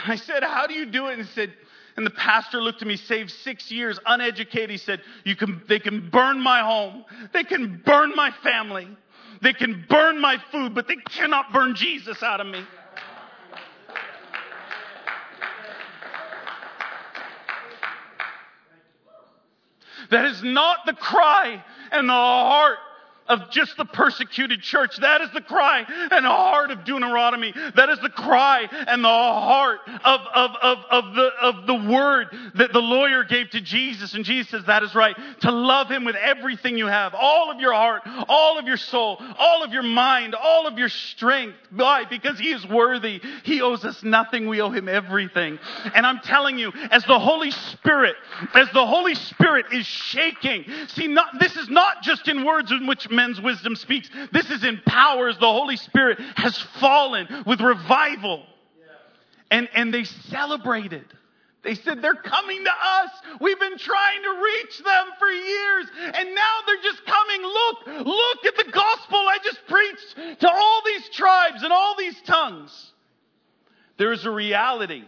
I said, how do you do it? And he said, and the pastor looked at me, saved 6 years, uneducated. He said, they can burn my home. They can burn my family. They can burn my food, but they cannot burn Jesus out of me. That is not the cry and the heart of just the persecuted church. That is the cry and the heart of Deuteronomy. That is the cry and the heart of the word that the lawyer gave to Jesus. And Jesus says, that is right. To love him with everything you have. All of your heart, all of your soul, all of your mind, all of your strength. Why? Because he is worthy. He owes us nothing. We owe him everything. And I'm telling you, as the Holy Spirit is shaking. See, this is not just in words in which men's wisdom speaks. This is in power as the Holy Spirit has fallen with revival. And they celebrated. They said, they're coming to us. We've been trying to reach them for years. And now they're just coming. Look at the gospel I just preached to all these tribes and all these tongues. There is a reality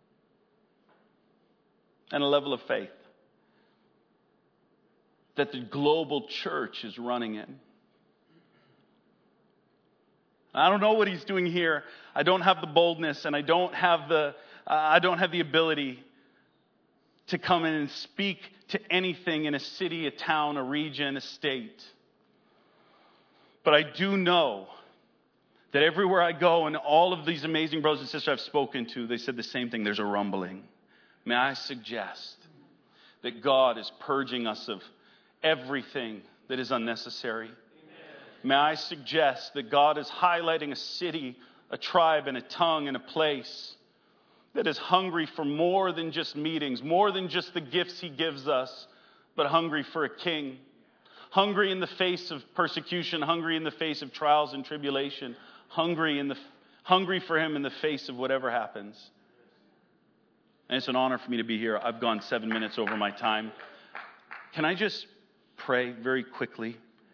and a level of faith that the global church is running in. I don't know what he's doing here. I don't have the boldness, and I don't have the ability to come in and speak to anything in a city, a town, a region, a state. But I do know that everywhere I go, and all of these amazing brothers and sisters I've spoken to, they said the same thing. There's a rumbling. May I suggest that God is purging us of everything that is unnecessary. Amen. May I suggest that God is highlighting a city, a tribe, and a tongue, and a place that is hungry for more than just meetings, more than just the gifts he gives us, but hungry for a king. Hungry in the face of persecution, hungry in the face of trials and tribulation, hungry for him in the face of whatever happens. And it's an honor for me to be here. I've gone 7 minutes over my time. Can I just pray very quickly?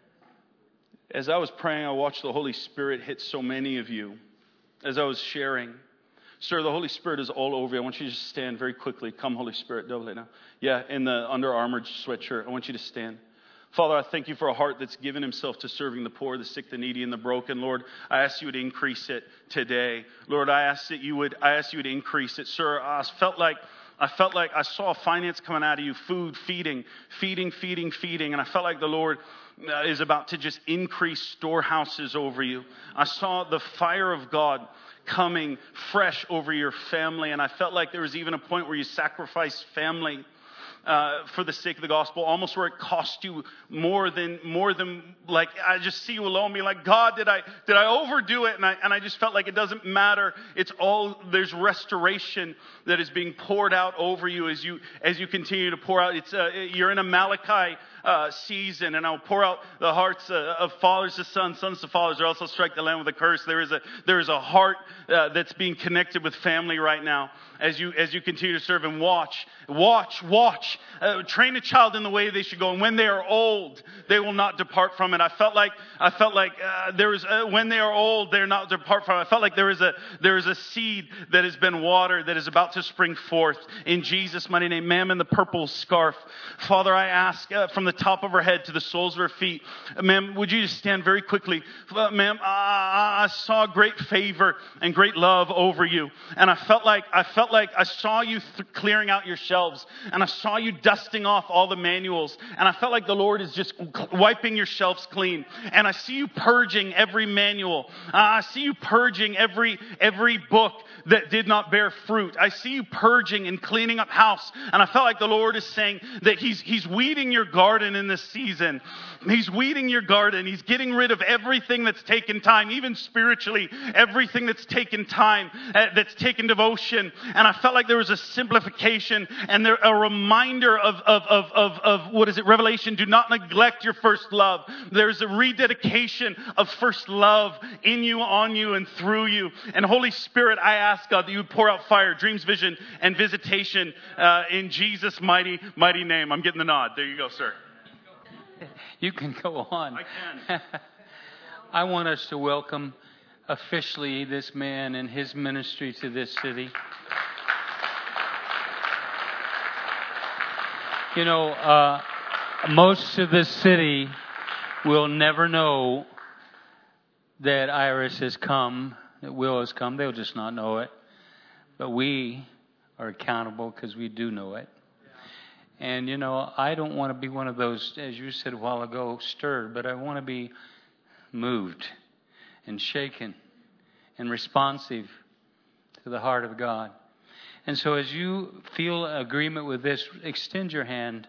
As I was praying, I watched the Holy Spirit hit so many of you as I was sharing. Sir, the Holy Spirit is all over you. I want you to just stand very quickly. Come, Holy Spirit. Now. Yeah, in the Under Armour sweatshirt. I want you to stand. Father, I thank you for a heart that's given himself to serving the poor, the sick, the needy, and the broken. Lord, I ask you to increase it today. Lord, I ask you would increase it. Sir, I felt like I saw finance coming out of you, food, feeding. And I felt like the Lord is about to just increase storehouses over you. I saw the fire of God coming fresh over your family. And I felt like there was even a point where you sacrificed family for the sake of the gospel, almost where it cost you more than like, I just see you alone, be like, God, did I overdo it? And I just felt like it doesn't matter. It's all, there's restoration that is being poured out over you as you continue to pour out. It's you're in a Malachi season, and I'll pour out the hearts of fathers to sons, sons to fathers, or else I'll strike the land with a curse. There is a heart that's being connected with family right now as you continue to serve. And watch. Train a child in the way they should go, and when they are old, they will not depart from it. I felt like there is when they are old, they're not depart from it. I felt like there is a seed that has been watered that is about to spring forth in Jesus' mighty name. Ma'am, in the purple scarf, Father, I ask from the top of her head to the soles of her feet, ma'am, would you just stand very quickly? Ma'am, I saw great favor and great love over you, and I felt like I saw you clearing out your shelves, and I saw you dusting off all the manuals, and I felt like the Lord is just wiping your shelves clean, and I see you purging every manual. I see you purging every book that did not bear fruit. I see you purging and cleaning up house, and I felt like the Lord is saying that He's weeding your garden in this season. He's weeding your garden. He's getting rid of everything that's taken time, even spiritually, everything that's taken time, that's taken devotion. And I felt like there was a simplification and a reminder of what is it? Revelation. Do not neglect your first love. There's a rededication of first love in you, on you, and through you. And Holy Spirit, I ask God that you would pour out fire, dreams, vision, and visitation in Jesus' mighty name. I'm getting the nod. There you go, sir. You can go on. I can. I want us to welcome officially this man and his ministry to this city. You know, most of the city will never know that Iris has come, that Will has come. They'll just not know it. But we are accountable because we do know it. And, you know, I don't want to be one of those, as you said a while ago, stirred, but I want to be moved and shaken and responsive to the heart of God. And so as you feel agreement with this, extend your hand.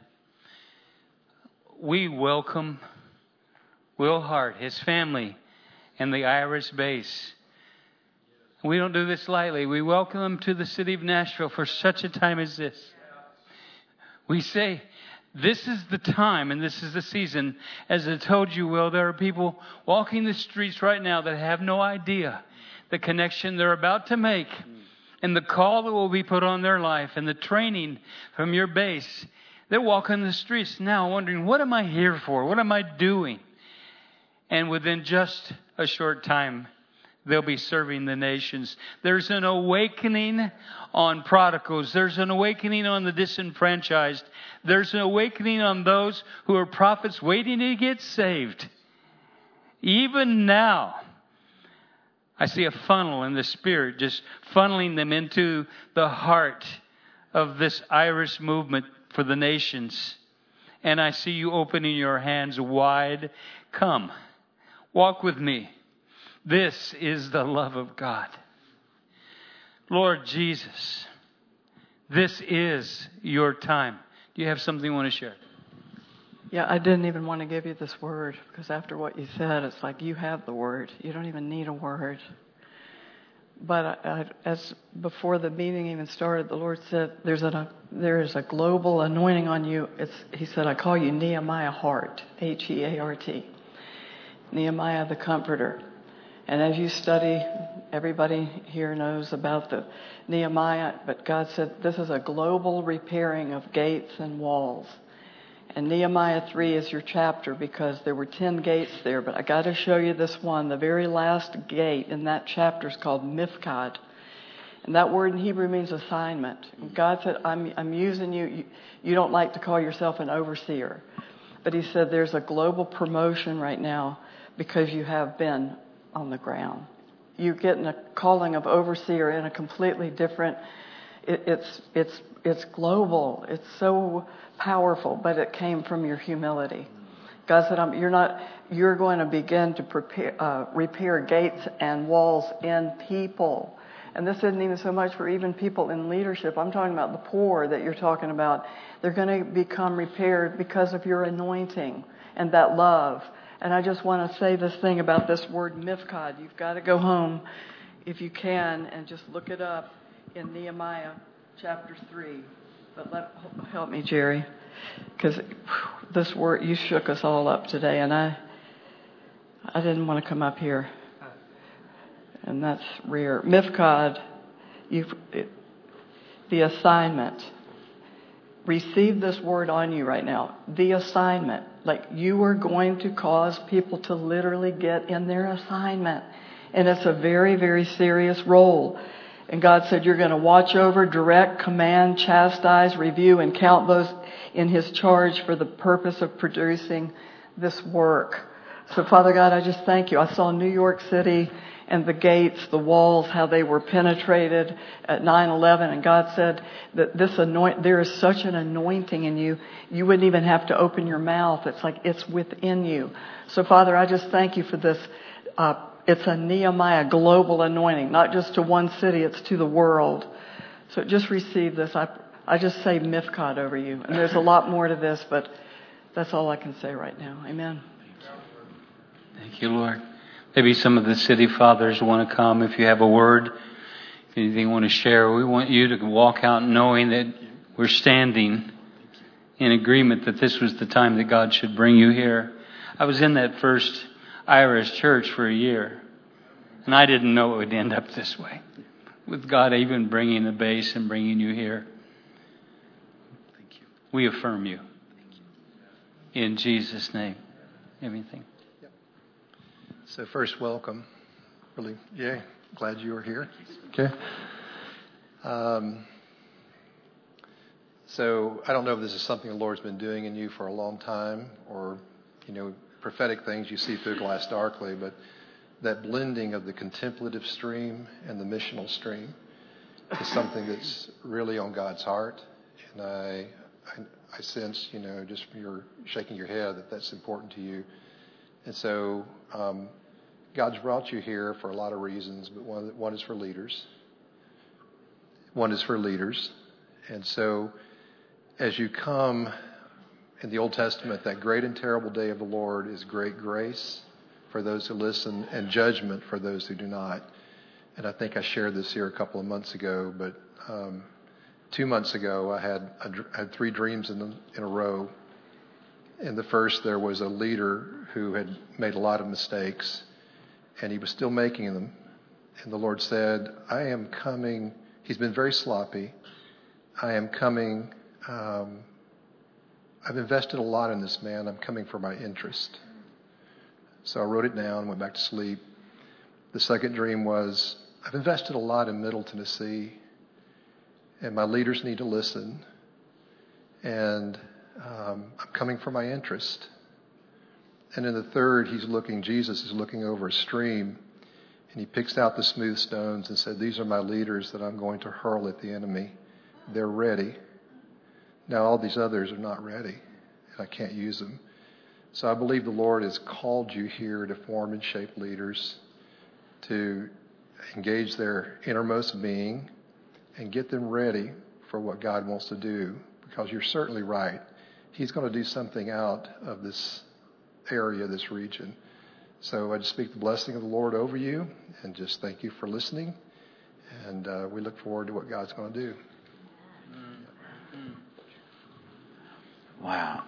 We welcome Will Hart, his family, and the Iris base. We don't do this lightly. We welcome them to the city of Nashville for such a time as this. We say, this is the time and this is the season. As I told you, Will, there are people walking the streets right now that have no idea the connection they're about to make and the call that will be put on their life and the training from your base. They're walking the streets now wondering, what am I here for? What am I doing? And within just a short time, they'll be serving the nations. There's an awakening on prodigals. There's an awakening on the disenfranchised. There's an awakening on those who are prophets waiting to get saved. Even now, I see a funnel in the Spirit just funneling them into the heart of this Iris movement for the nations. And I see you opening your hands wide. Come, walk with me. This is the love of God. Lord Jesus, this is your time. Do you have something you want to share? Yeah, I didn't even want to give you this word because after what you said, it's like you have the word. You don't even need a word. But as before the meeting even started, the Lord said, there is a global anointing on you. He said, I call you Nehemiah Hart, Heart. Nehemiah the Comforter. And as you study, everybody here knows about the Nehemiah, but God said this is a global repairing of gates and walls. And Nehemiah 3 is your chapter because there were 10 gates there, but I got to show you this one. The very last gate in that chapter is called Mifkad. And that word in Hebrew means assignment. And God said, I'm using you. You don't like to call yourself an overseer. But he said there's a global promotion right now because you have been on the ground. You're getting a calling of overseer in a completely different, it's global. It's so powerful, but it came from your humility. God said, you're going to begin to repair gates and walls in people. And this isn't even so much for even people in leadership. I'm talking about the poor that you're talking about. They're going to become repaired because of your anointing and that love. And I just want to say this thing about this word Mifkad. You've got to go home, if you can, and just look it up in Nehemiah chapter 3. But help me, Jerry, because this word, you shook us all up today, and I didn't want to come up here. And that's rare. Mifkad, the assignment. Receive this word on you right now. The assignment. Like you are going to cause people to literally get in their assignment. And it's a very, very serious role. And God said you're going to watch over, direct, command, chastise, review, and count those in His charge for the purpose of producing this work. So Father God, I just thank you. I saw New York City and the gates, the walls, how they were penetrated at 9/11. And God said that there is such an anointing in you, you wouldn't even have to open your mouth. It's like it's within you. So Father, I just thank you for this. It's a Nehemiah global anointing, not just to one city, it's to the world. So just receive this. I just say Mifkad over you. And there's a lot more to this, but that's all I can say right now. Amen. Thank you, Lord. Maybe some of the city fathers want to come. If you have a word, if anything you want to share, we want you to walk out knowing that we're standing in agreement that this was the time that God should bring you here. I was in that first Irish church for a year, and I didn't know it would end up this way, with God even bringing the base and bringing you here. Thank you. We affirm you. In Jesus' name. Everything. So first, welcome. Really, glad you are here. Okay. So I don't know if this is something the Lord's been doing in you for a long time, or, prophetic things you see through a glass darkly, but that blending of the contemplative stream and the missional stream is something that's really on God's heart. And I sense, just from your shaking your head, that that's important to you. And so God's brought you here for a lot of reasons, but one is for leaders. One is for leaders. And so as you come in the Old Testament, that great and terrible day of the Lord is great grace for those who listen and judgment for those who do not. And I think I shared this here a couple of months ago, but 2 months ago I had 3 dreams in a row. In the first, there was a leader who had made a lot of mistakes, and he was still making them. And the Lord said, I am coming. He's been very sloppy. I am coming. I've invested a lot in this man. I'm coming for my interest. So I wrote it down and went back to sleep. The second dream was, I've invested a lot in Middle Tennessee, and my leaders need to listen. And I'm coming for my interest. And in the third, Jesus is looking over a stream, and he picks out the smooth stones and said, these are my leaders that I'm going to hurl at the enemy. They're ready. Now all these others are not ready, and I can't use them. So I believe the Lord has called you here to form and shape leaders, to engage their innermost being and get them ready for what God wants to do, because you're certainly right. He's going to do something out of this area, this region. So I just speak the blessing of the Lord over you, and just thank you for listening. And we look forward to what God's going to do. Wow.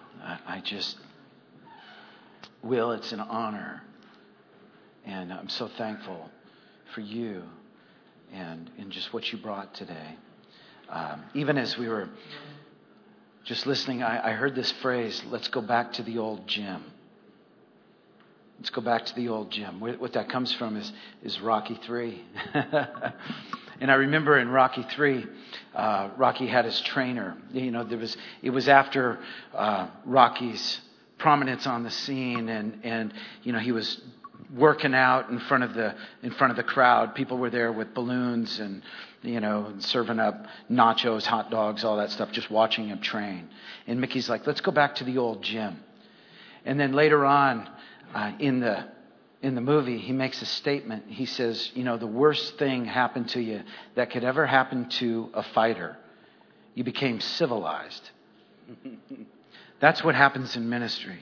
Will, it's an honor. And I'm so thankful for you and just what you brought today. Even as we were just listening, I heard this phrase, let's go back to the old gym. Let's go back to the old gym. What that comes from is Rocky III. And I remember in Rocky III, Rocky had his trainer. It was after Rocky's prominence on the scene, and he was working out in front of the crowd. People were there with balloons and serving up nachos, hot dogs, all that stuff, just watching him train. And Mickey's like, let's go back to the old gym. And then later on in the movie, he makes a statement. He says, the worst thing happened to you that could ever happen to a fighter. You became civilized. That's what happens in ministry.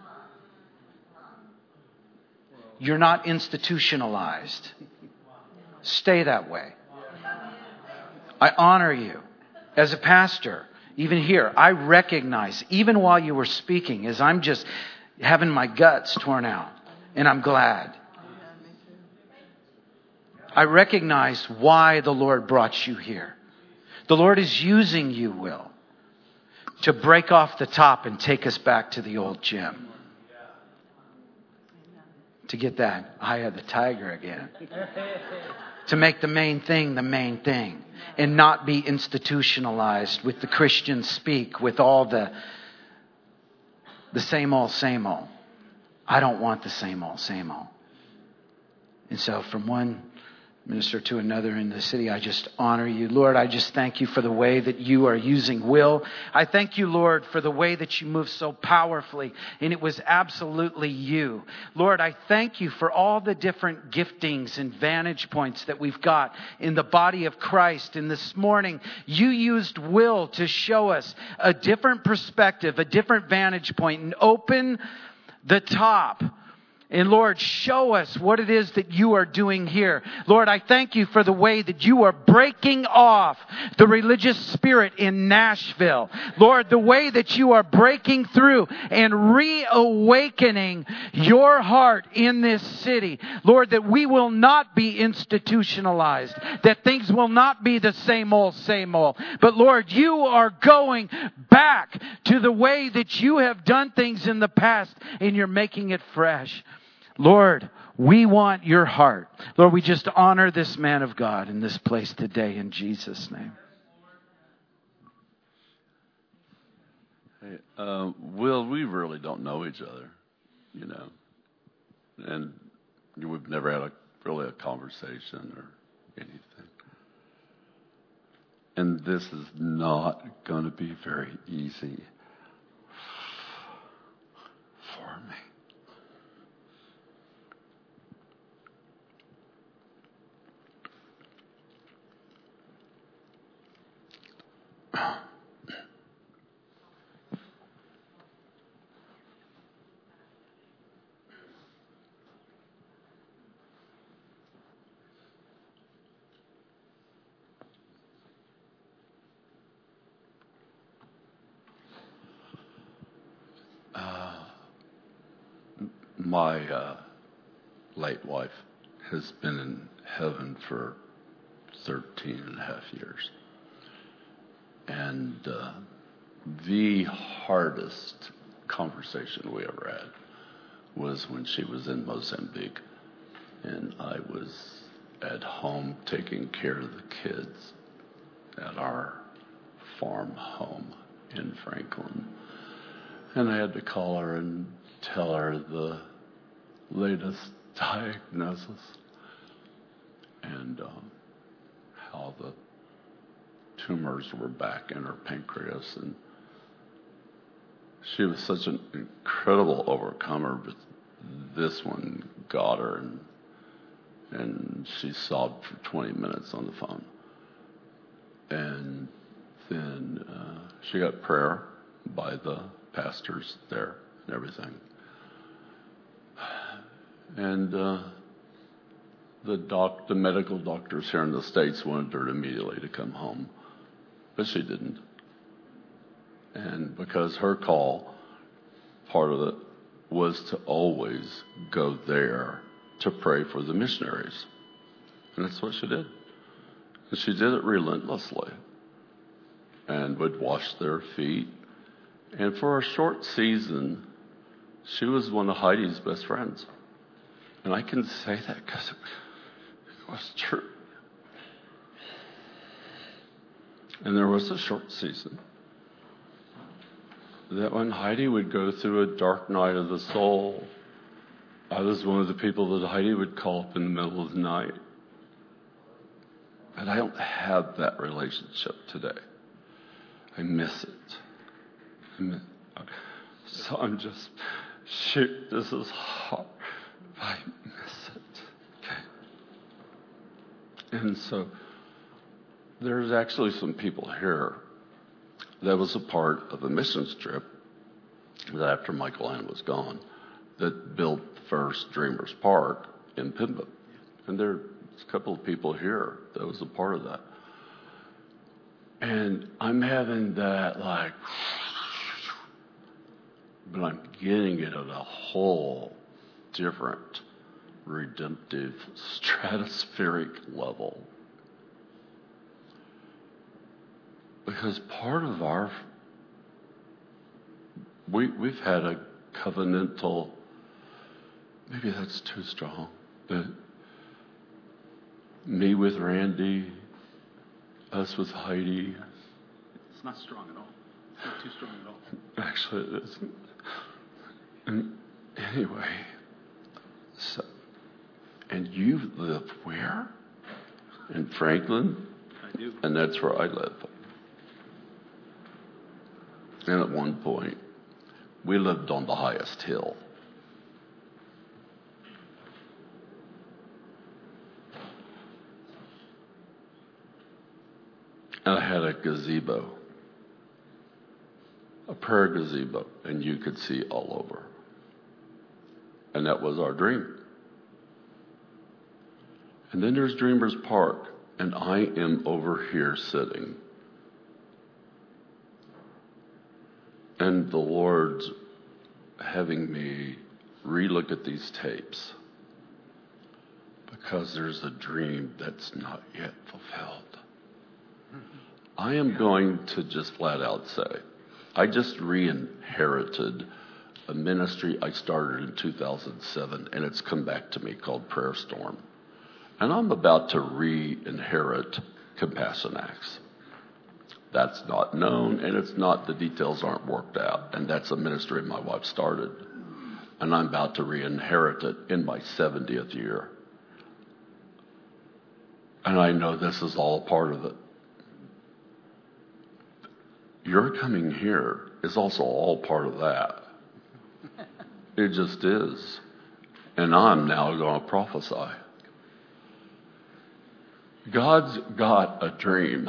You're not institutionalized. Stay that way. I honor you as a pastor. Even here, I recognize, even while you were speaking, as I'm just having my guts torn out, and I'm glad. I recognize why the Lord brought you here. The Lord is using you, Will, to break off the top and take us back to the old gym. To get that eye of the tiger again. To make the main thing the main thing. And not be institutionalized with the Christian speak, with all the same old, same old. I don't want the same old, same old. And so from one minister to another in the city, I just honor you. Lord, I just thank you for the way that you are using Will. I thank you, Lord, for the way that you move so powerfully, and it was absolutely you. Lord, I thank you for all the different giftings and vantage points that we've got in the body of Christ. And this morning, you used Will to show us a different perspective, a different vantage point, and open the top. And Lord, show us what it is that you are doing here. Lord, I thank you for the way that you are breaking off the religious spirit in Nashville. Lord, the way that you are breaking through and reawakening your heart in this city. Lord, that we will not be institutionalized, that things will not be the same old, same old. But Lord, you are going back to the way that you have done things in the past, and you're making it fresh. Lord, we want your heart. Lord, we just honor this man of God in this place today in Jesus' name. Will, we really don't know each other, you know, and we've never had really a conversation or anything. And this is not going to be very easy for me. My late wife has been in heaven for 13 and a half years. And the hardest conversation we ever had was when she was in Mozambique. And I was at home taking care of the kids at our farm home in Franklin. And I had to call her and tell her the latest diagnosis and how the tumors were back in her pancreas. And she was such an incredible overcomer, but this one got her, and she sobbed for 20 minutes on the phone. And then she got prayer by the pastors there and everything. And the medical doctors here in the States wanted her immediately to come home, but she didn't. And because her call, part of it, was to always go there to pray for the missionaries. And that's what she did. And she did it relentlessly and would wash their feet. And for a short season, she was one of Heidi's best friends. And I can say that because it was true. And there was a short season that when Heidi would go through a dark night of the soul, I was one of the people that Heidi would call up in the middle of the night. But I don't have that relationship today. I miss it. So I'm just, shoot, this is hard. I miss it. Okay. And so there's actually some people here that was a part of a missions trip that after Michael Ann was gone that built First Dreamers Park in Pimba. And there's a couple of people here that was a part of that. And I'm having that like, but I'm getting it at a whole different redemptive stratospheric level. Because part of our, we've had a covenantal, maybe that's too strong, but me with Randy, us with Heidi. It's not strong at all. It's not too strong at all. Actually, it isn't. And anyway, so, and you live where? In Franklin? I do. And that's where I live. And at one point, we lived on the highest hill. And I had a gazebo, a prayer gazebo, and you could see all over. And that was our dream. And then there's Dreamers Park, and I am over here sitting. And the Lord's having me relook at these tapes because there's a dream that's not yet fulfilled. I am going to just flat out say, I just re-inherited a ministry I started in 2007, and it's come back to me called Prayer Storm. And I'm about to re-inherit Compassion Acts. That's not known, and it's not, the details aren't worked out. And that's a ministry my wife started. And I'm about to re-inherit it in my 70th year. And I know this is all a part of it. Your coming here is also all part of that. It just is. And I'm now going to prophesy. God's got a dream.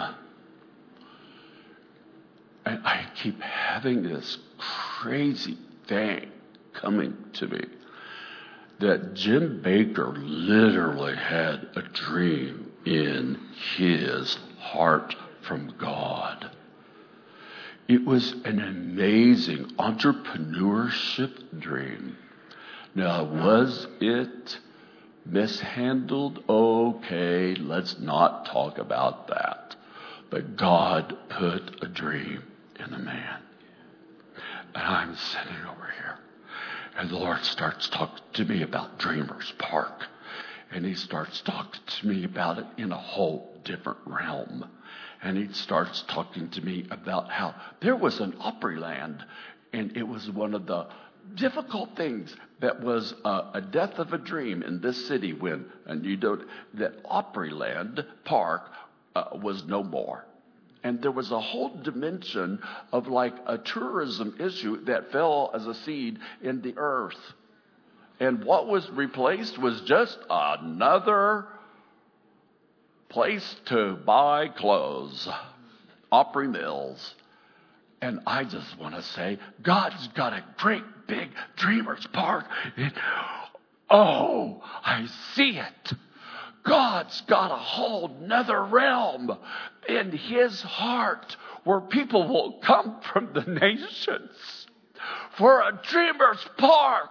And I keep having this crazy thing coming to me that Jim Baker literally had a dream in his heart from God. It was an amazing entrepreneurship dream. Now, was it mishandled? Okay, let's not talk about that. But God put a dream in the man. And I'm sitting over here. And the Lord starts talking to me about Dreamers Park. And he starts talking to me about it in a whole different realm. And he starts talking to me about how there was an Opryland. And it was one of the difficult things that was a death of a dream in this city when, and you don't, that Opryland Park was no more. And there was a whole dimension of like a tourism issue that fell as a seed in the earth. And what was replaced was just another place to buy clothes. Opry Mills. And I just want to say, God's got a great big Dreamers Park. I see it. God's got a whole nother realm in his heart where people will come from the nations for a Dreamers Park.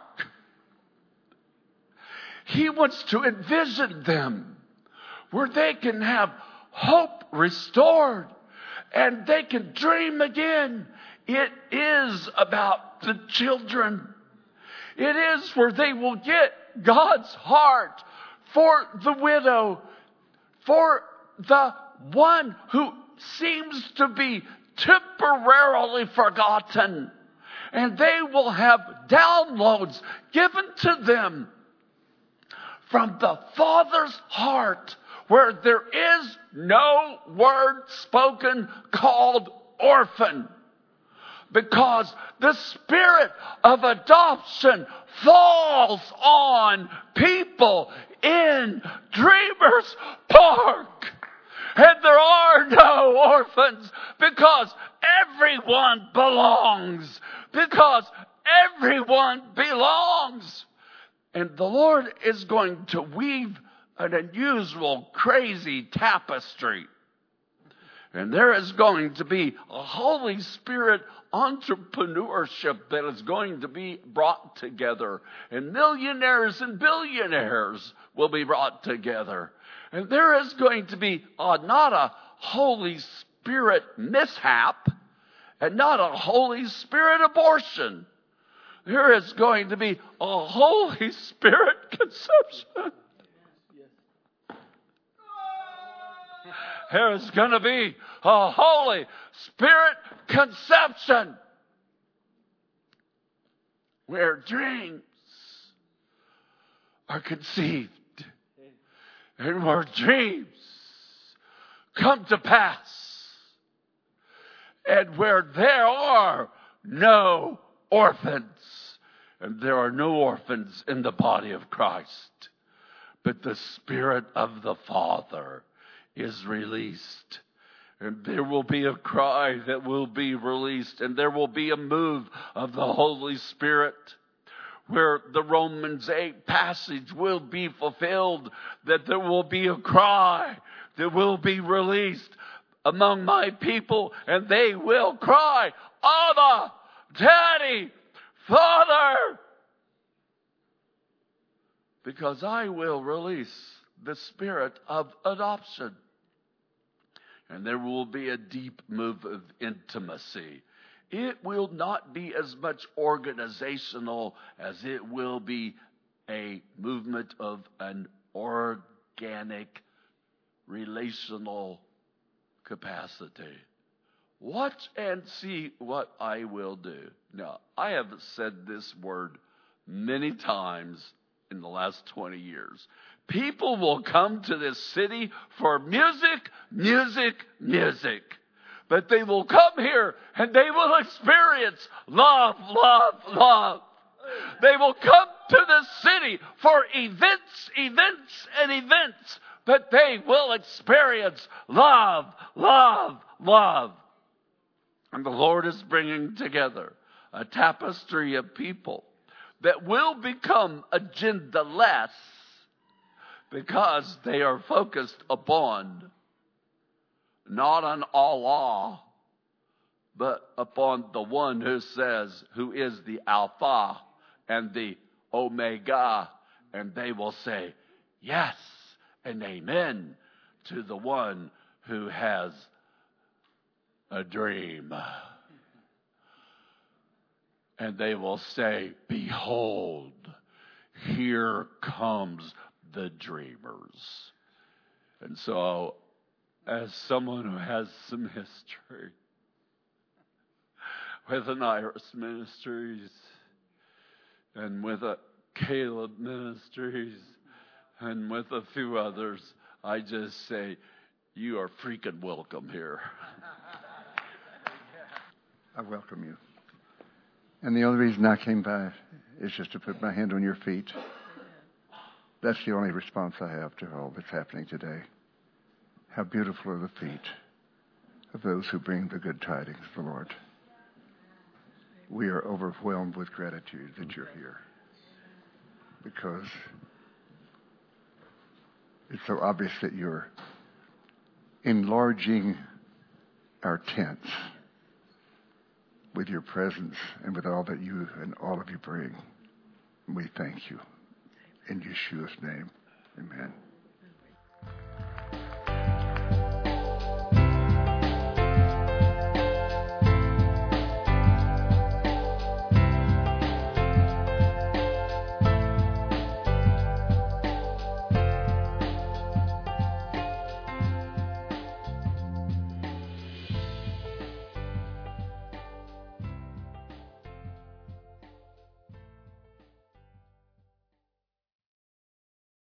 He wants to envision them where they can have hope restored and they can dream again. It is about the children. It is where they will get God's heart for the widow, for the one who seems to be temporarily forgotten. And they will have downloads given to them from the Father's heart, where there is no word spoken called orphan. Because the spirit of adoption falls on people in Dreamers Park. And there are no orphans because everyone belongs. Because everyone belongs. And the Lord is going to weave an unusual, crazy tapestry. And there is going to be a Holy Spirit entrepreneurship that is going to be brought together. And millionaires and billionaires will be brought together. And there is going to be not a Holy Spirit mishap and not a Holy Spirit abortion. There is going to be a Holy Spirit conception. There is going to be a Holy Spirit conception where dreams are conceived and where dreams come to pass and where there are no orphans. And there are no orphans in the body of Christ. But the Spirit of the Father is released. And there will be a cry that will be released. And there will be a move of the Holy Spirit where the Romans 8 passage will be fulfilled. That there will be a cry that will be released among my people. And they will cry, Abba, Daddy, Father. Because I will release the spirit of adoption. And there will be a deep move of intimacy. It will not be as much organizational as it will be a movement of an organic, relational capacity. Watch and see what I will do. Now, I have said this word many times in the last 20 years. People will come to this city for music, music, music. But they will come here and they will experience love, love, love. They will come to this city for events, events, and events. But they will experience love, love, love. And the Lord is bringing together a tapestry of people that will become agenda-less because they are focused upon not on Allah, but upon the one who says, who is the Alpha and the Omega. And they will say, yes and amen to the one who has a dream. And they will say, behold, here comes the dreamers. And so, as someone who has some history with an Iris Ministries and with a Caleb Ministries and with a few others, I just say, you are freaking welcome here. I welcome you. And the only reason I came by is just to put my hand on your feet. That's the only response I have to all that's happening today. How beautiful are the feet of those who bring the good tidings of the Lord. We are overwhelmed with gratitude that you're here, because it's so obvious that you're enlarging our tents with your presence and with all that you and all of you bring. We thank you. In Yeshua's name, amen.